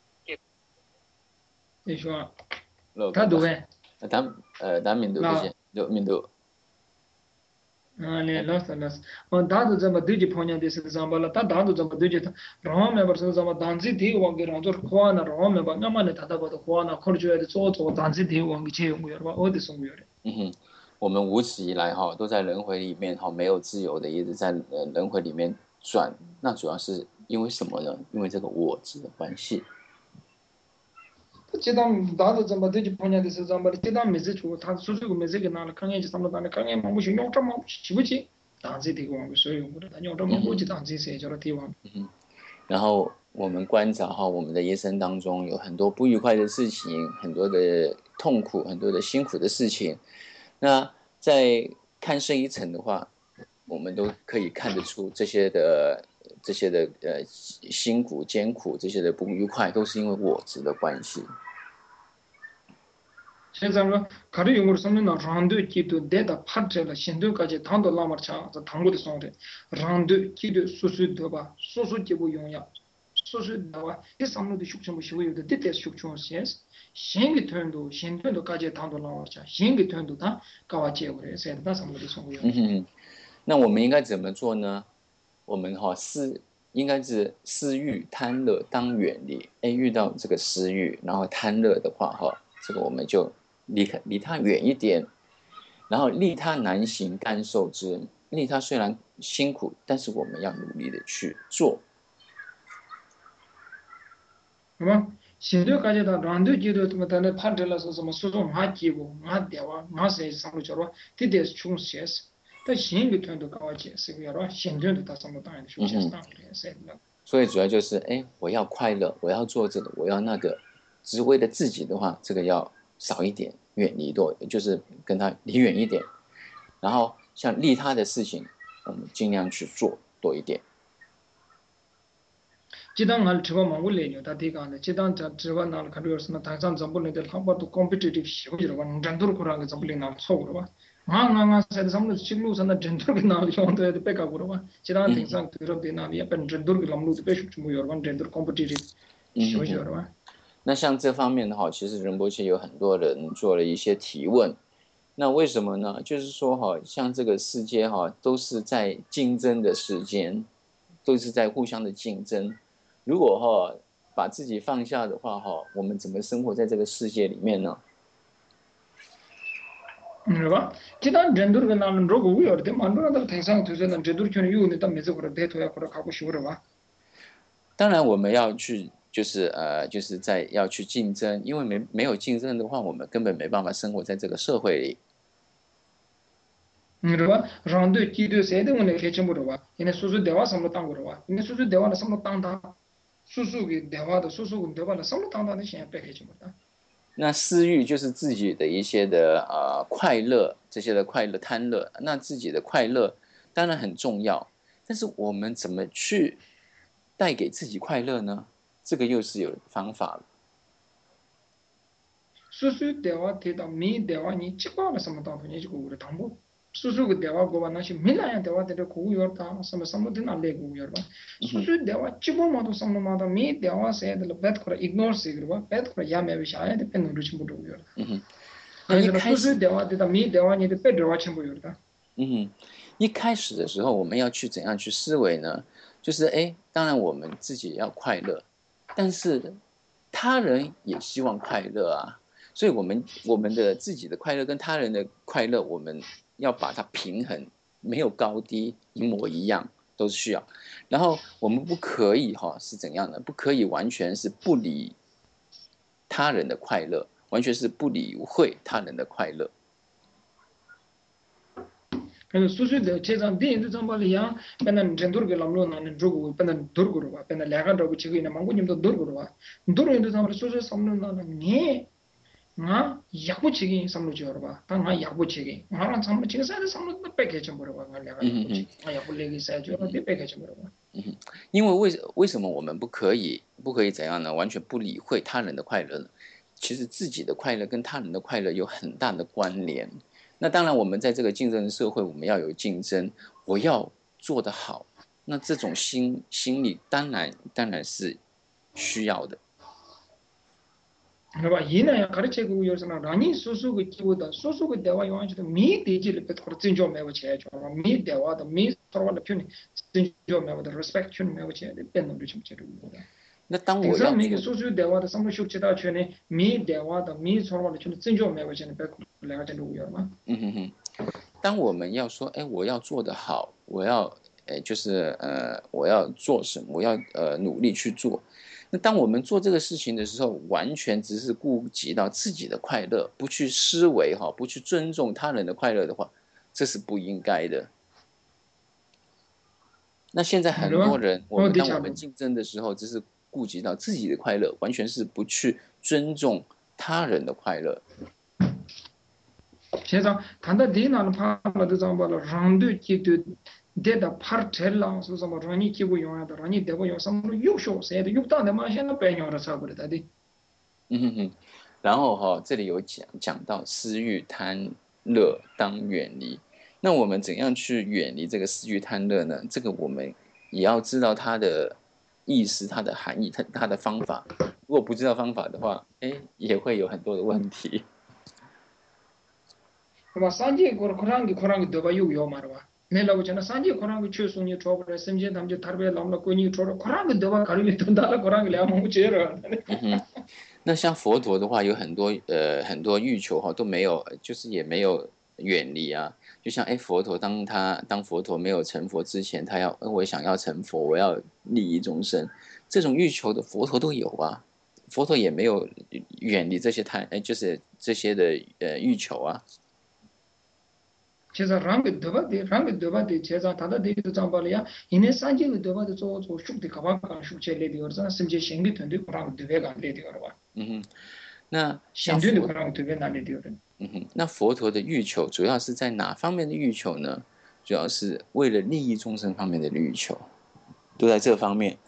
你说。他读呗。 咱面度这些，就面度。 ne las daду zama duji ponya de se zamba la ta daду zama duji ta ram me bar se zama danzi thi wang ge ranjor khwana ram me ba ngama ne thada ba khwana khorjo de zo zo danzi thi wang ge che yong yor ba o de song yor 我们无始以来都在轮回里面没有自由的，一直在轮回里面转。那主要是因为什么呢？因为这个我执的关系。 지금 나도 좀 되지 보냐에서 좀 말이 지금 메시지 다 수수고 메시지 나는 강에 좀 나는 강에 뭐 무슨 용점 뭐 지부지 당지 되고 뭐所以我们的用这么多的当机谁叫他提王。 然后我们观察哈，我们的一生当中有很多不愉快的事情，很多的痛苦，很多的辛苦的事情。那在看深一层的话，我们都可以看得出这些的辛苦、艰苦，这些的不愉快，都是因为我执的关系。 现在说，卡里用过什么呢？让对基督带的帕折了，现在感觉谈到那么长，这谈过的上的，让对基督说说对吧？说说就不用呀，说说对吧？这上面的修成不修有的，这点修成些，现个团队感觉谈到那么长，现个团队他搞完结果的，现在上面的生活。 那我们应该怎么做呢？我们应该是私欲贪乐当远离。遇到这个私欲，然后贪乐的话，这个我们就离他远一点，然后利他难行，甘受之。利他虽然辛苦，但是我们要努力的去做。 是吧？现在感觉到让对基督他们在那帕折了是什么？说说俺结果，俺爹哇，俺谁上路叫了，这点是穷些是。但现个团队搞完结，是个要了，现在的他上路当然的修些是当然的，是的。 所以主要就是我要快乐，我要做这个，我要那个，只为了自己的话，这个要少一点，远离多，就是跟他离远一点。然后像利他的事情，我们尽量去做多一点。 这当俺吃过芒果来牛，他提讲的，这当咱吃过那看到是那台上怎么能的，他把都 competitive 喜欢了吧？人都可能怎么能拿错了吧？俺在什么去路上那人都给拿了，用的被搞过了吧？这当台上对着对那里，本人都给拉姆路的被说出没有了吧？人都 competitive 喜欢了吧？ 那像这方面的话，其实仁波切有很多人做了一些提问。那为什么呢？就是说像这个世界都是在竞争的时间，都是在互相的竞争。如果把自己放下的话我们怎么生活在这个世界里面呢？ 是吧？这当人都给拿了，如果我要的，蛮多人都台上就是那人都全有的，但没这个的，带头要或者考过学了吧？ 当然我们要去，就是要去竞争，因为没有竞争的话，我们根本没办法生活在这个社会里。 是吧？让对基督谁的我那开全部的吧？因为叔叔电话什么当过的吧？因为叔叔电话的什么当他，叔叔给电话的，叔叔给电话的什么当他的现在白开全部的。 那私欲就是自己的一些的快乐，这些的快乐贪乐。那自己的快乐当然很重要，但是我们怎么去带给自己快乐呢？这个又是有方法了。 叔叔电话提到没电话，你接挂了什么当头，你就给我的当不？叔叔个电话给我那些没那样电话在这服务员当什么的那来服务员吧？叔叔电话接过嘛都什么嘛都没电话谁的了，别个 ignore 谁的吧？别个也没为啥呀？得变成都全部服务员了。 那一还是叔叔开始， 电话提到没电话，你得别电话全部有的。 一开始的时候，我们要去怎样去思维呢？就是当然我们自己要快乐，但是他人也希望快乐啊。所以我们的自己的快乐跟他人的快乐，我们要把它平衡，没有高低，一模一样，都是需要。然后我们不可以是怎样的？不可以完全是不理他人的快乐，完全是不理会他人的快乐。 叔叔的这张电影这把里样，本来人多个老罗那人做过，本来多个了吧，本来两个人个去个那芒果你们都多个了吧，多个人这张叔叔上面那你。nga yabu chigi samlu jor ba ta nga yabu chigi nga ran samlu chigi sa de samlu na peke chambur ba nga lega yabu chigi nga yabu legi sa jor de peke chambur ba 因为什么我们不可以怎样呢？完全不理会他人的快乐呢？其实自己的快乐跟他人的快乐有很大的关联。那当然，我们在这个竞争社会，我们要有竞争，我要做得好，那这种心理当然是需要的。 ba yina ya kare che gu yor sana rani susu gu kibu da susu gu dewa yuan chu mi de ji le pet khor zinjo me wa che jo ma mi dewa da mi sorwa da pyuni zinjo me wa da respect chun me wa che de pen no chu che ru da 那当顶上每个我要做， susu dewa da samlu shuk che da chu ne mi dewa da mi sorwa da chun zinjo me wa che ne pet khor le ga chen ru yor ma 当我们要说，我要做得好，我要，我要做什么，我要努力去做。那当我们做这个事情的时候，完全只是顾及到自己的快乐，不去思维不去尊重他人的快乐的话，这是不应该的。那现在很多人，当我们竞争的时候，只是顾及到自己的快乐，完全是不去尊重他人的快乐。 现在谈到第哪怕了的怎么了，让对基督的的 part 了，是什么？让你基督用的，让你得不用什么优秀些的，有当的嘛，现在白用的差不多的。 然后这里有讲到私欲贪乐当远离。那我们怎样去远离这个私欲贪乐呢？这个我们也要知道它的意思、它的含义、它的方法。如果不知道方法的话，也会有很多的问题。 是吧？三界코랑이 더바 요요 말와. 내가 보잖아 산지 코랑이 최소니 trouble 심지 담지 tarbe lamla 코니 trouble 코랑이 더바 가리미 돈다라 코랑이 ля모 제로. 那像佛陀的话，有很多欲求都没有，就是也没有远离啊。就像佛陀当佛陀没有成佛之前，我想要成佛，我要利益众生，这种欲求的佛陀都有啊。佛陀也没有远离这些就是这些的欲求啊。 제가 랑게 더바데 제가 다다 데도 잠발이야 이네 산지도 더바데 저 슈크데 가바가 슈크체레 디어서 심지 생기 텐데 코랑 드베가 안 되디어 봐. 那像那佛陀的欲求主要是在哪方面的欲求呢？主要是为了利益众生方面的欲求，都在这方面。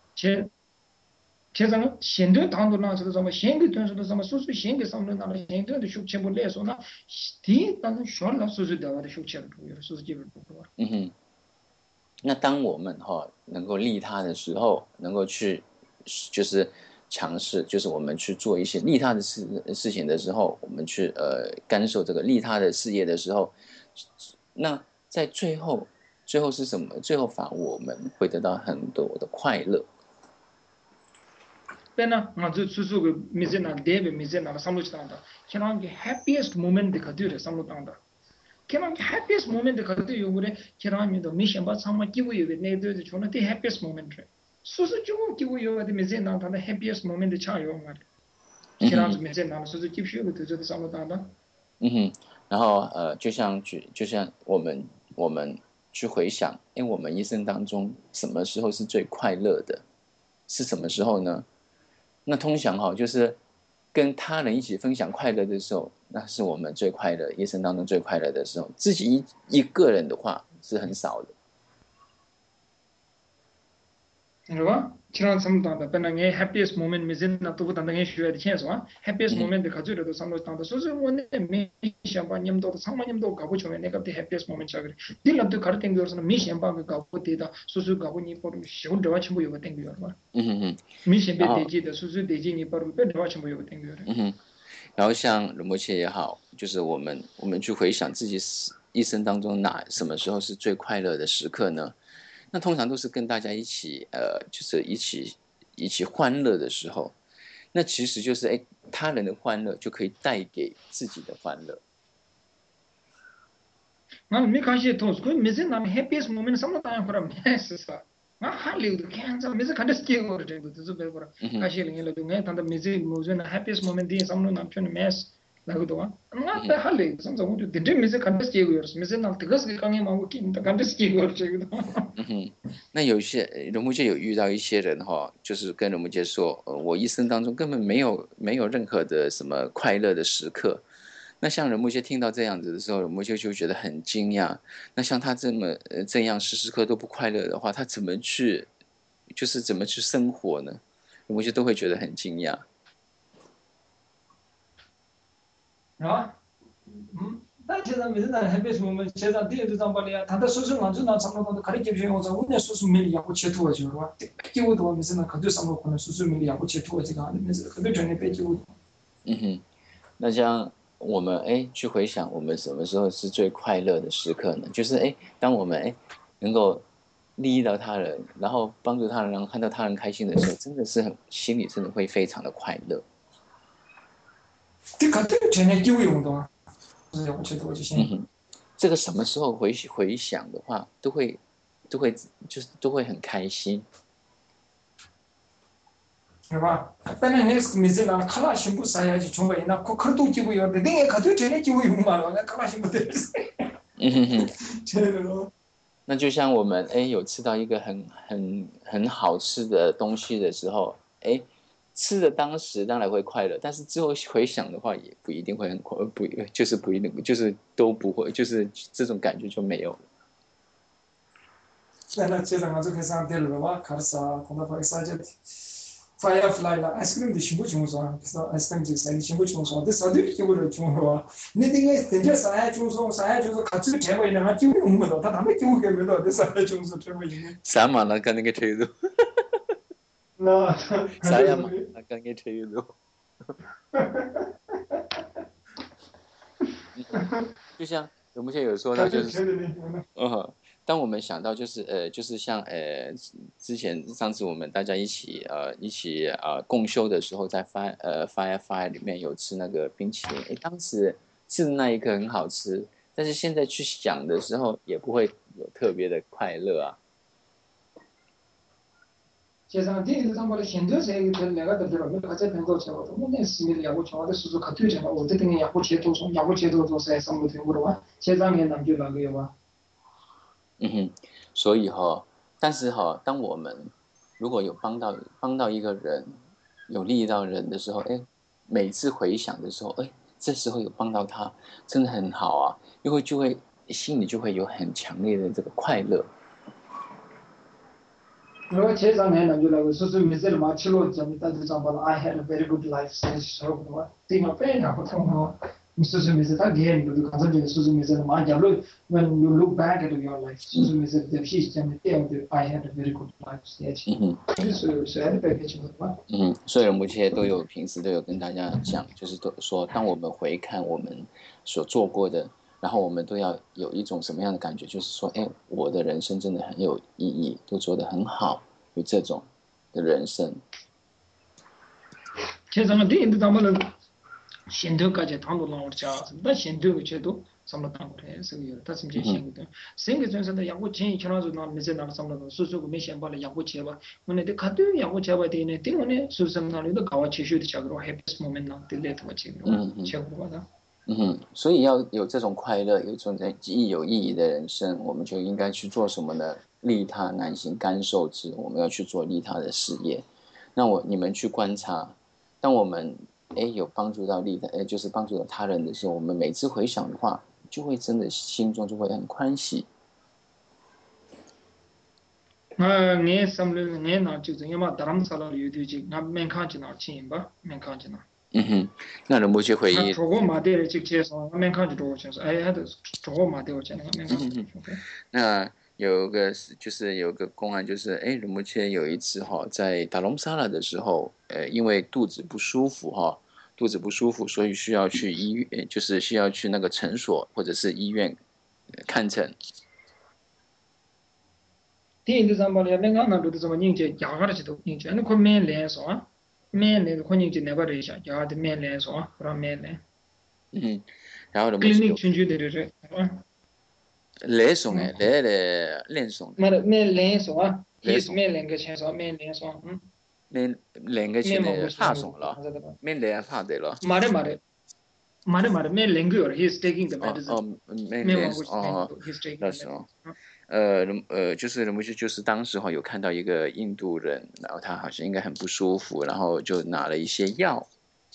제가 신도 당도 나서도 좀 신기 된서도 좀 수수 신기 상도 나라 신도도 슈크체부 레소나 디 나는 쇼라 수수 다와데 슈크체부 수수 기부. 那当我们能够利他的时候，能够去就是尝试，就是我们去做一些利他的事情的时候，我们去干受这个利他的事业的时候，那在最后是什么？最后我们会得到很多的快乐。 पेना मजु सुसु को मिजेना देबे मिजेना समझता केना के हैप्पीएस्ट मोमेंट दिखाते रे समझता केना के हैप्पीएस्ट मोमेंट दिखाते यो रे केना में तो मिशन बा सम की वो ये ने दे छोना ते हैप्पीएस्ट मोमेंट रे सुसु जो की वो यो दे मिजेना था हैप्पीएस्ट मोमेंट चा यो मारे केना मिजेना सुसु की फियो तो जो समझता 然后就像我们去回想，我们一生当中什么时候是最快乐的？是什么时候呢？那通常就是跟他人一起分享快乐的时候，那是我们最快乐，一生当中最快乐的时候。自己一个人的话是很少的。 是吧？지난 삼단다 배낭에 happiest moment 미진나 또 보다 내게 쉬어야 돼서 happiest moment 가지고도 삼로단다 소소 원에 미션바 님도 상마님도 가고 좀 내가 그 happiest moment 자그래 딜라도 가르된 거서는 미션바 가고 되다 소소 가고 니 포로 쇼도 와치 뭐 요거 땡겨 봐 미션 베데지的소소 데지 니 포로 베데 와치 뭐 요거 땡겨 然后像仁波切也好，就是我们去回想自己一生当中什么时候是最快乐的时刻呢？那通常都是跟大家一起就是一起欢乐的时候，那其实就是他人的欢乐就可以带给自己的欢乐。 나는 미카시 토스 그 미진 남 happiest moment sometimes for a mess 나 할리우드 캔자 미즈 칸데스키 거르데 두즈 베고라 카시링 일도 네 탄다 미즈 모즈나 happiest moment 디 somno 남편 mess 나고도와 나 할리 som자 모두 딘데 미즈 칸데스키 거르스 미즈 남 뜨거스 강에 마고 킨다 칸데스키 거르체기도 那有些仁波切有遇到一些人就是跟仁波切说，我一生当中根本没有任何的什么快乐的时刻。那像仁波切听到这样子的时候，仁波切就觉得很惊讶。那像他这样时时刻都不快乐的话，他怎么去生活呢？仁波切都会觉得很惊讶。 啊，나 제가 미즈나 happiest moment 제가 뒤에도 잠발이야 다들 소소 만주나 참고도 가르쳐 주셔서 오늘 소소 밀이 하고 채투어죠. 끼고도 미즈나 가도 상관없는 소소 밀이 하고 채투어지가 아니면서 그들 전에 빼지고 那像我们去回想我们什么时候是最快乐的时刻呢？就是当我们能够利益到他人，然后帮助他人，然后看到他人开心的时候，真的是心里真的会非常的快乐。这个什么时候回想的话，都会很开心。 是吧？本来那是没事啦，看了新不啥呀，就从外那可都机会有的，那个可都真的机会用嘛了，那看了新不得。 那就像我们有吃到一个很好吃的东西的时候， 哎，吃的当时当然会快乐，但是之后回想的话，也不一定会很快，就是不一定，就是都不会，就是这种感觉就没有了。 那接着我就开始点了哇，卡萨，空到发萨就，Firefly 啦，ice cream 的全部全部说，是 ice cream 就晒全部全部说，这啥都全部都全部说，你那个人家啥全部说，啥全部说，卡住全部人家就用不到，他们就给不到，这啥全部说全部赢。 啥嘛那跟那个吹入， 那看这啥呀嘛种的， 那跟那个吹入，就像我们现在有说到， 看这就是吹的那， 当我们想到就是像之前上次我们大家一起共修的时候，在Firefly 里面有吃那个冰淇淋，哎，当时吃的那一刻很好吃，但是现在去想的时候，也不会有特别的快乐啊。 街上第一张把的很多谁跟那个的对吧？没有在朋友圈，我那是没的，我全我的叔叔可对着了，我这等于养活切多少，养活切多少谁上不听我的话，街上面那就那个有啊。 嗯哼，所以但是当我们如果有帮到一个人，有利益到人的时候，哎，每次回想的时候，哎，这时候有帮到他，真的很好啊，就会心里就会有很强烈的这个快乐。 因为前两年呢，就那个叔叔没在了嘛，去了讲但是讲把了 I had a very good life 是说的嘛，对嘛，非常不同嘛。你叔叔没在，他给你都刚才讲叔叔没在了嘛，假如 when you look back at your life，叔叔没在的，是讲的对的 I had a very good life 是嗯哼， 就是还是白白情况嘛。 所以我们这些平时都有跟大家讲，就是都说，当我们回看我们所做过的，然后我们都要有一种什么样的感觉，就是说，哎，我的人生真的很有意义，都做得很好，有这种的人生。 其实咱们电影咱们的先头感觉谈到了我家，但先头觉得咱们谈过来是有，但是没先的，先个就是的养活钱，其他就那没在那咱们的，所以说我们先把那养活钱吧，我那的看对养活钱吧的呢，对我呢，是不是那里的搞啊，持续的价格，happy moment 呢，对来头钱的，钱不多的。 所以要有这种快乐，有这种有意义的人生，我们就应该去做什么呢？利他难行，甘受之。我们要去做利他的事业。那你们去观察，当我们有帮助到就是帮助到他人的时候，我们每次回想的话，就会真的心中就会很欢喜。 俺什么的，俺那就是要么达拉姆萨拉有的就俺没看见那钱吧，没看见那。 那人不就回忆？ 中国嘛的这介绍，俺没看见多少钱是，哎，还都中国嘛的我讲那个没看见。 那有个公案，就是鲁木切有一次在达隆萨拉的时候，因为肚子不舒服所以需要去医院，就是需要去那个诊所或者是医院看诊。 第一张把那边俺那都是什么人家牙哈的去都人家，那块面脸是吧？面脸块人家那边的一下，牙的面脸是吧？不让面脸。 然后鲁木切 clinic 群聚的就是， 来送来练送。 嘛的面脸是吧？意思面脸个钱是吧？面脸是吧？ 面两个钱的怕送了，面脸怕得了。 嘛的面脸个，he's taking the medicine。 面脸 he's taking the medicine。就是鲁木切就是当时有看到一个印度人，然后他好像应该很不舒服，然后就拿了一些药。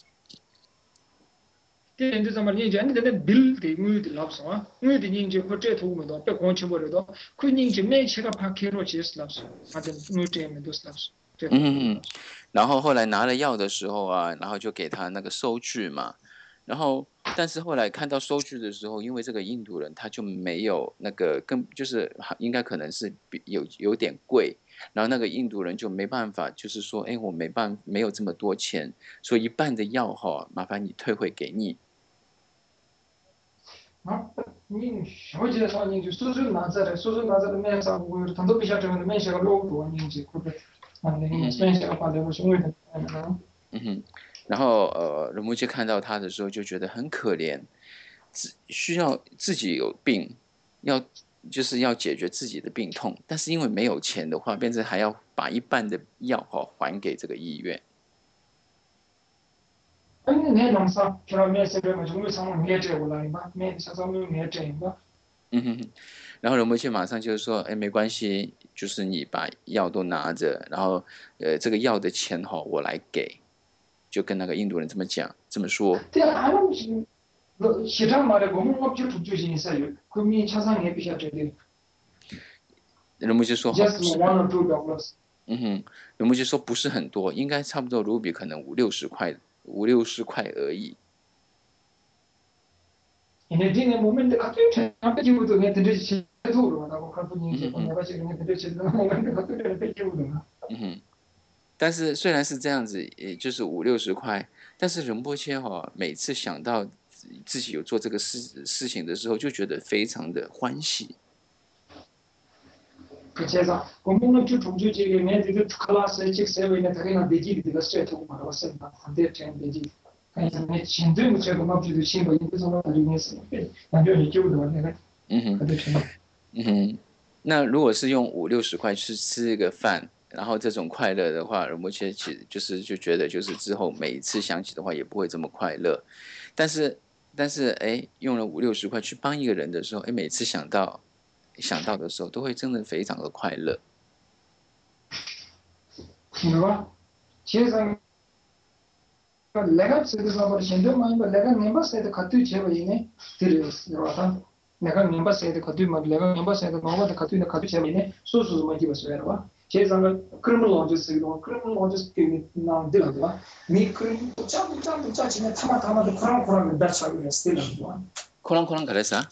电子上面人家你在那 bill 的我的老师啊，我的人家或者图没到，别光去没得到，可人家每期个拍开了就是老师，他的我这没都是老师。 然后后来拿了药的时候啊，然后就给他那个收据嘛，然后但是后来看到收据的时候，因为这个印度人他就没有那个就是应该可能是有点贵，然后那个印度人就没办法，就是说，我没有这么多钱，所以一半的药麻烦你退回给你。 你小姐说你就叔叔拿着的，叔叔拿着的面上我他都不晓得的面上个老多，你就可别，面上个话的我是为的， 然后鲁木切看到他的时候就觉得很可怜，需要自己有病，就是要解决自己的病痛，但是因为没有钱的话，变成还要把一半的药还给这个医院。 你那弄啥？就那面上个么就没上面这过来嘛，面上面面这嘛。 嗯哼，然后仁波切马上就是说，哎，没关系，就是你把药都拿着，然后这个药的钱哈我来给，就跟那个印度人这么说。 때 아는 시장 말에 보면 업주 tuk주신 있어요. 그미 차상에 비셔되게 仁波切说好 just 不是， $1 or $2. 嗯哼，仁波切说不是很多，应该差不多卢比可能五六十块而已。 이내 뒤에 모멘트 갑자기 잡혀지고도 그냥 들으시 해도로 나고 갈분이 이제 嗯哼， 내가 지금 들으시는 모멘트 갑자기 잡혀지고도 嗯哼，但是虽然是这样子，也就是五六十块，但是仁波切哈每次想到自己有做这个事情的时候，就觉得非常的欢喜。 그래서 공무원 주 종주직에 내들 클래스 직세에 다리나 되지 되가 스트레이트 말하고 쓴다. 한대 된 되지. 그래서 내 신들 무체도 막지도 신고 인도서 가지고 있어. 나중에 이쪽으로 내가 嗯哼， 그도 좀 嗯哼，那如果是用五六十块去吃一个饭，然后这种快乐的话，仁波切其实就觉得就是之后每一次想起的话也不会这么快乐，但是哎，用了五六十块去帮一个人的时候，哎，每次想到的时候都会真的非常的快乐。 뭐가 제상 내가 쓰면서 뭐 신경만 뭐 내가 멤버스에도 같이 제거이네 들으세요. 내가 멤버스에도 같이 뭐 내가 멤버스에도 뭐가 같이 제거이네 소소도 뭐 집어서요. 봐. 제상 그런 걸 언제 쓰기도 그런 걸 언제 쓰기 나들어도 니 그런 짬짬 짜지면 타마타마도 그런 다차고 했을때도 코랑코랑 그랬어?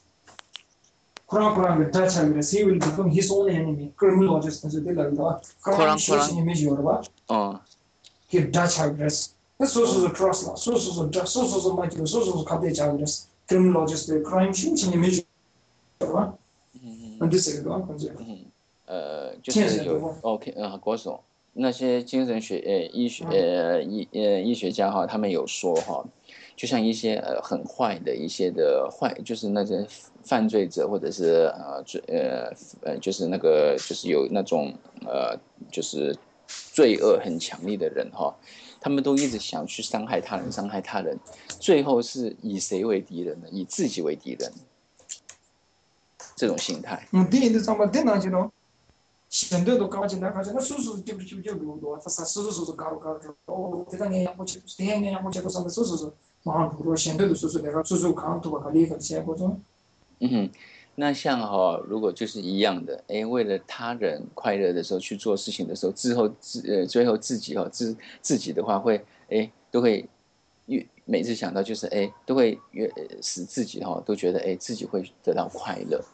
그런 다차고 he will become his own enemy. 그런 걸 언제 쓰는지 들어도 그런 코랑 이미지 열어 봐. 그 다차고 소소도 트러스나 소소도 마이크 소소도 갑자기 자그랬어. 크리미놀로지스트 크라임 신칭이 메주 봐. 근데 세도 근데 就是有 OK 国手那些精神学医学家哈，他们有说哈，就像一些很坏的一些的坏，就是那些犯罪者或者是就是那个就是有那种就是罪恶很强烈的人哈，他们都一直想去伤害他人，最后是以谁为敌人呢？以自己为敌人，这种心态。 第一次上班电脑去了。현대도 까마진다 가지고 수수 집집집도 사사 수수수 가로 대단히 양보치 대행의 양보치도 상대 수수수 마음 부러 현대도 수수 내가 수수 카운트가 관리 같이 해보죠. 那像如果就是一样的，哎，为了他人快乐的时候去做事情的时候，最后自己自己的话会都会每次想到就是都会使自己都觉得自己会得到快乐。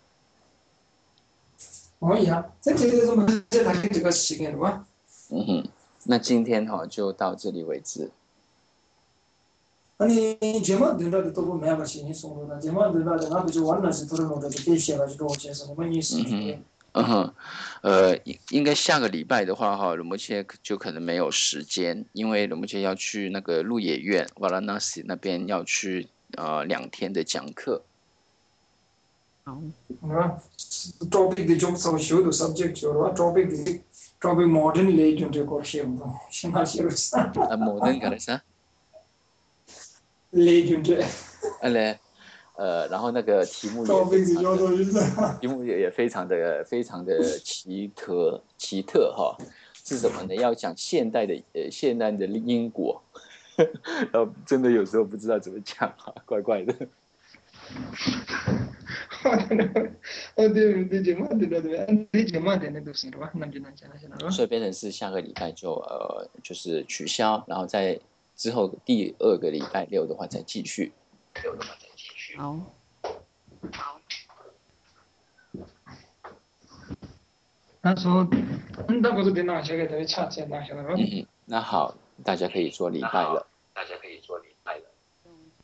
在这里怎么这来这个时间的话？ 那今天就到这里为止。 아니 제만 들어도 또 보면 내가 신이 송로다. 제만 들어도 나도 저 완나서 들어놓는데 대시해가지고 어째서 뭐 있으니까. 应该下个礼拜的话仁波切就可能没有时间，因为仁波切要去那个鹿野苑瓦拉纳西那边要去2天的讲课。 topic 좀 소시오도 subject로 topic modern legend 거 시험도 심하시로서. modern 그랬어? legend. 然后那个题目也非常的奇特哈，是什么呢？要讲现代的因果，然后真的有时候不知道怎么讲哈，怪怪的。所以变成是下个礼拜就是取消，然后在之后第2个礼拜6的话再继续。 好。 他说，那不是得拿下来，得查一下拿下来。 那好，大家可以说礼拜了。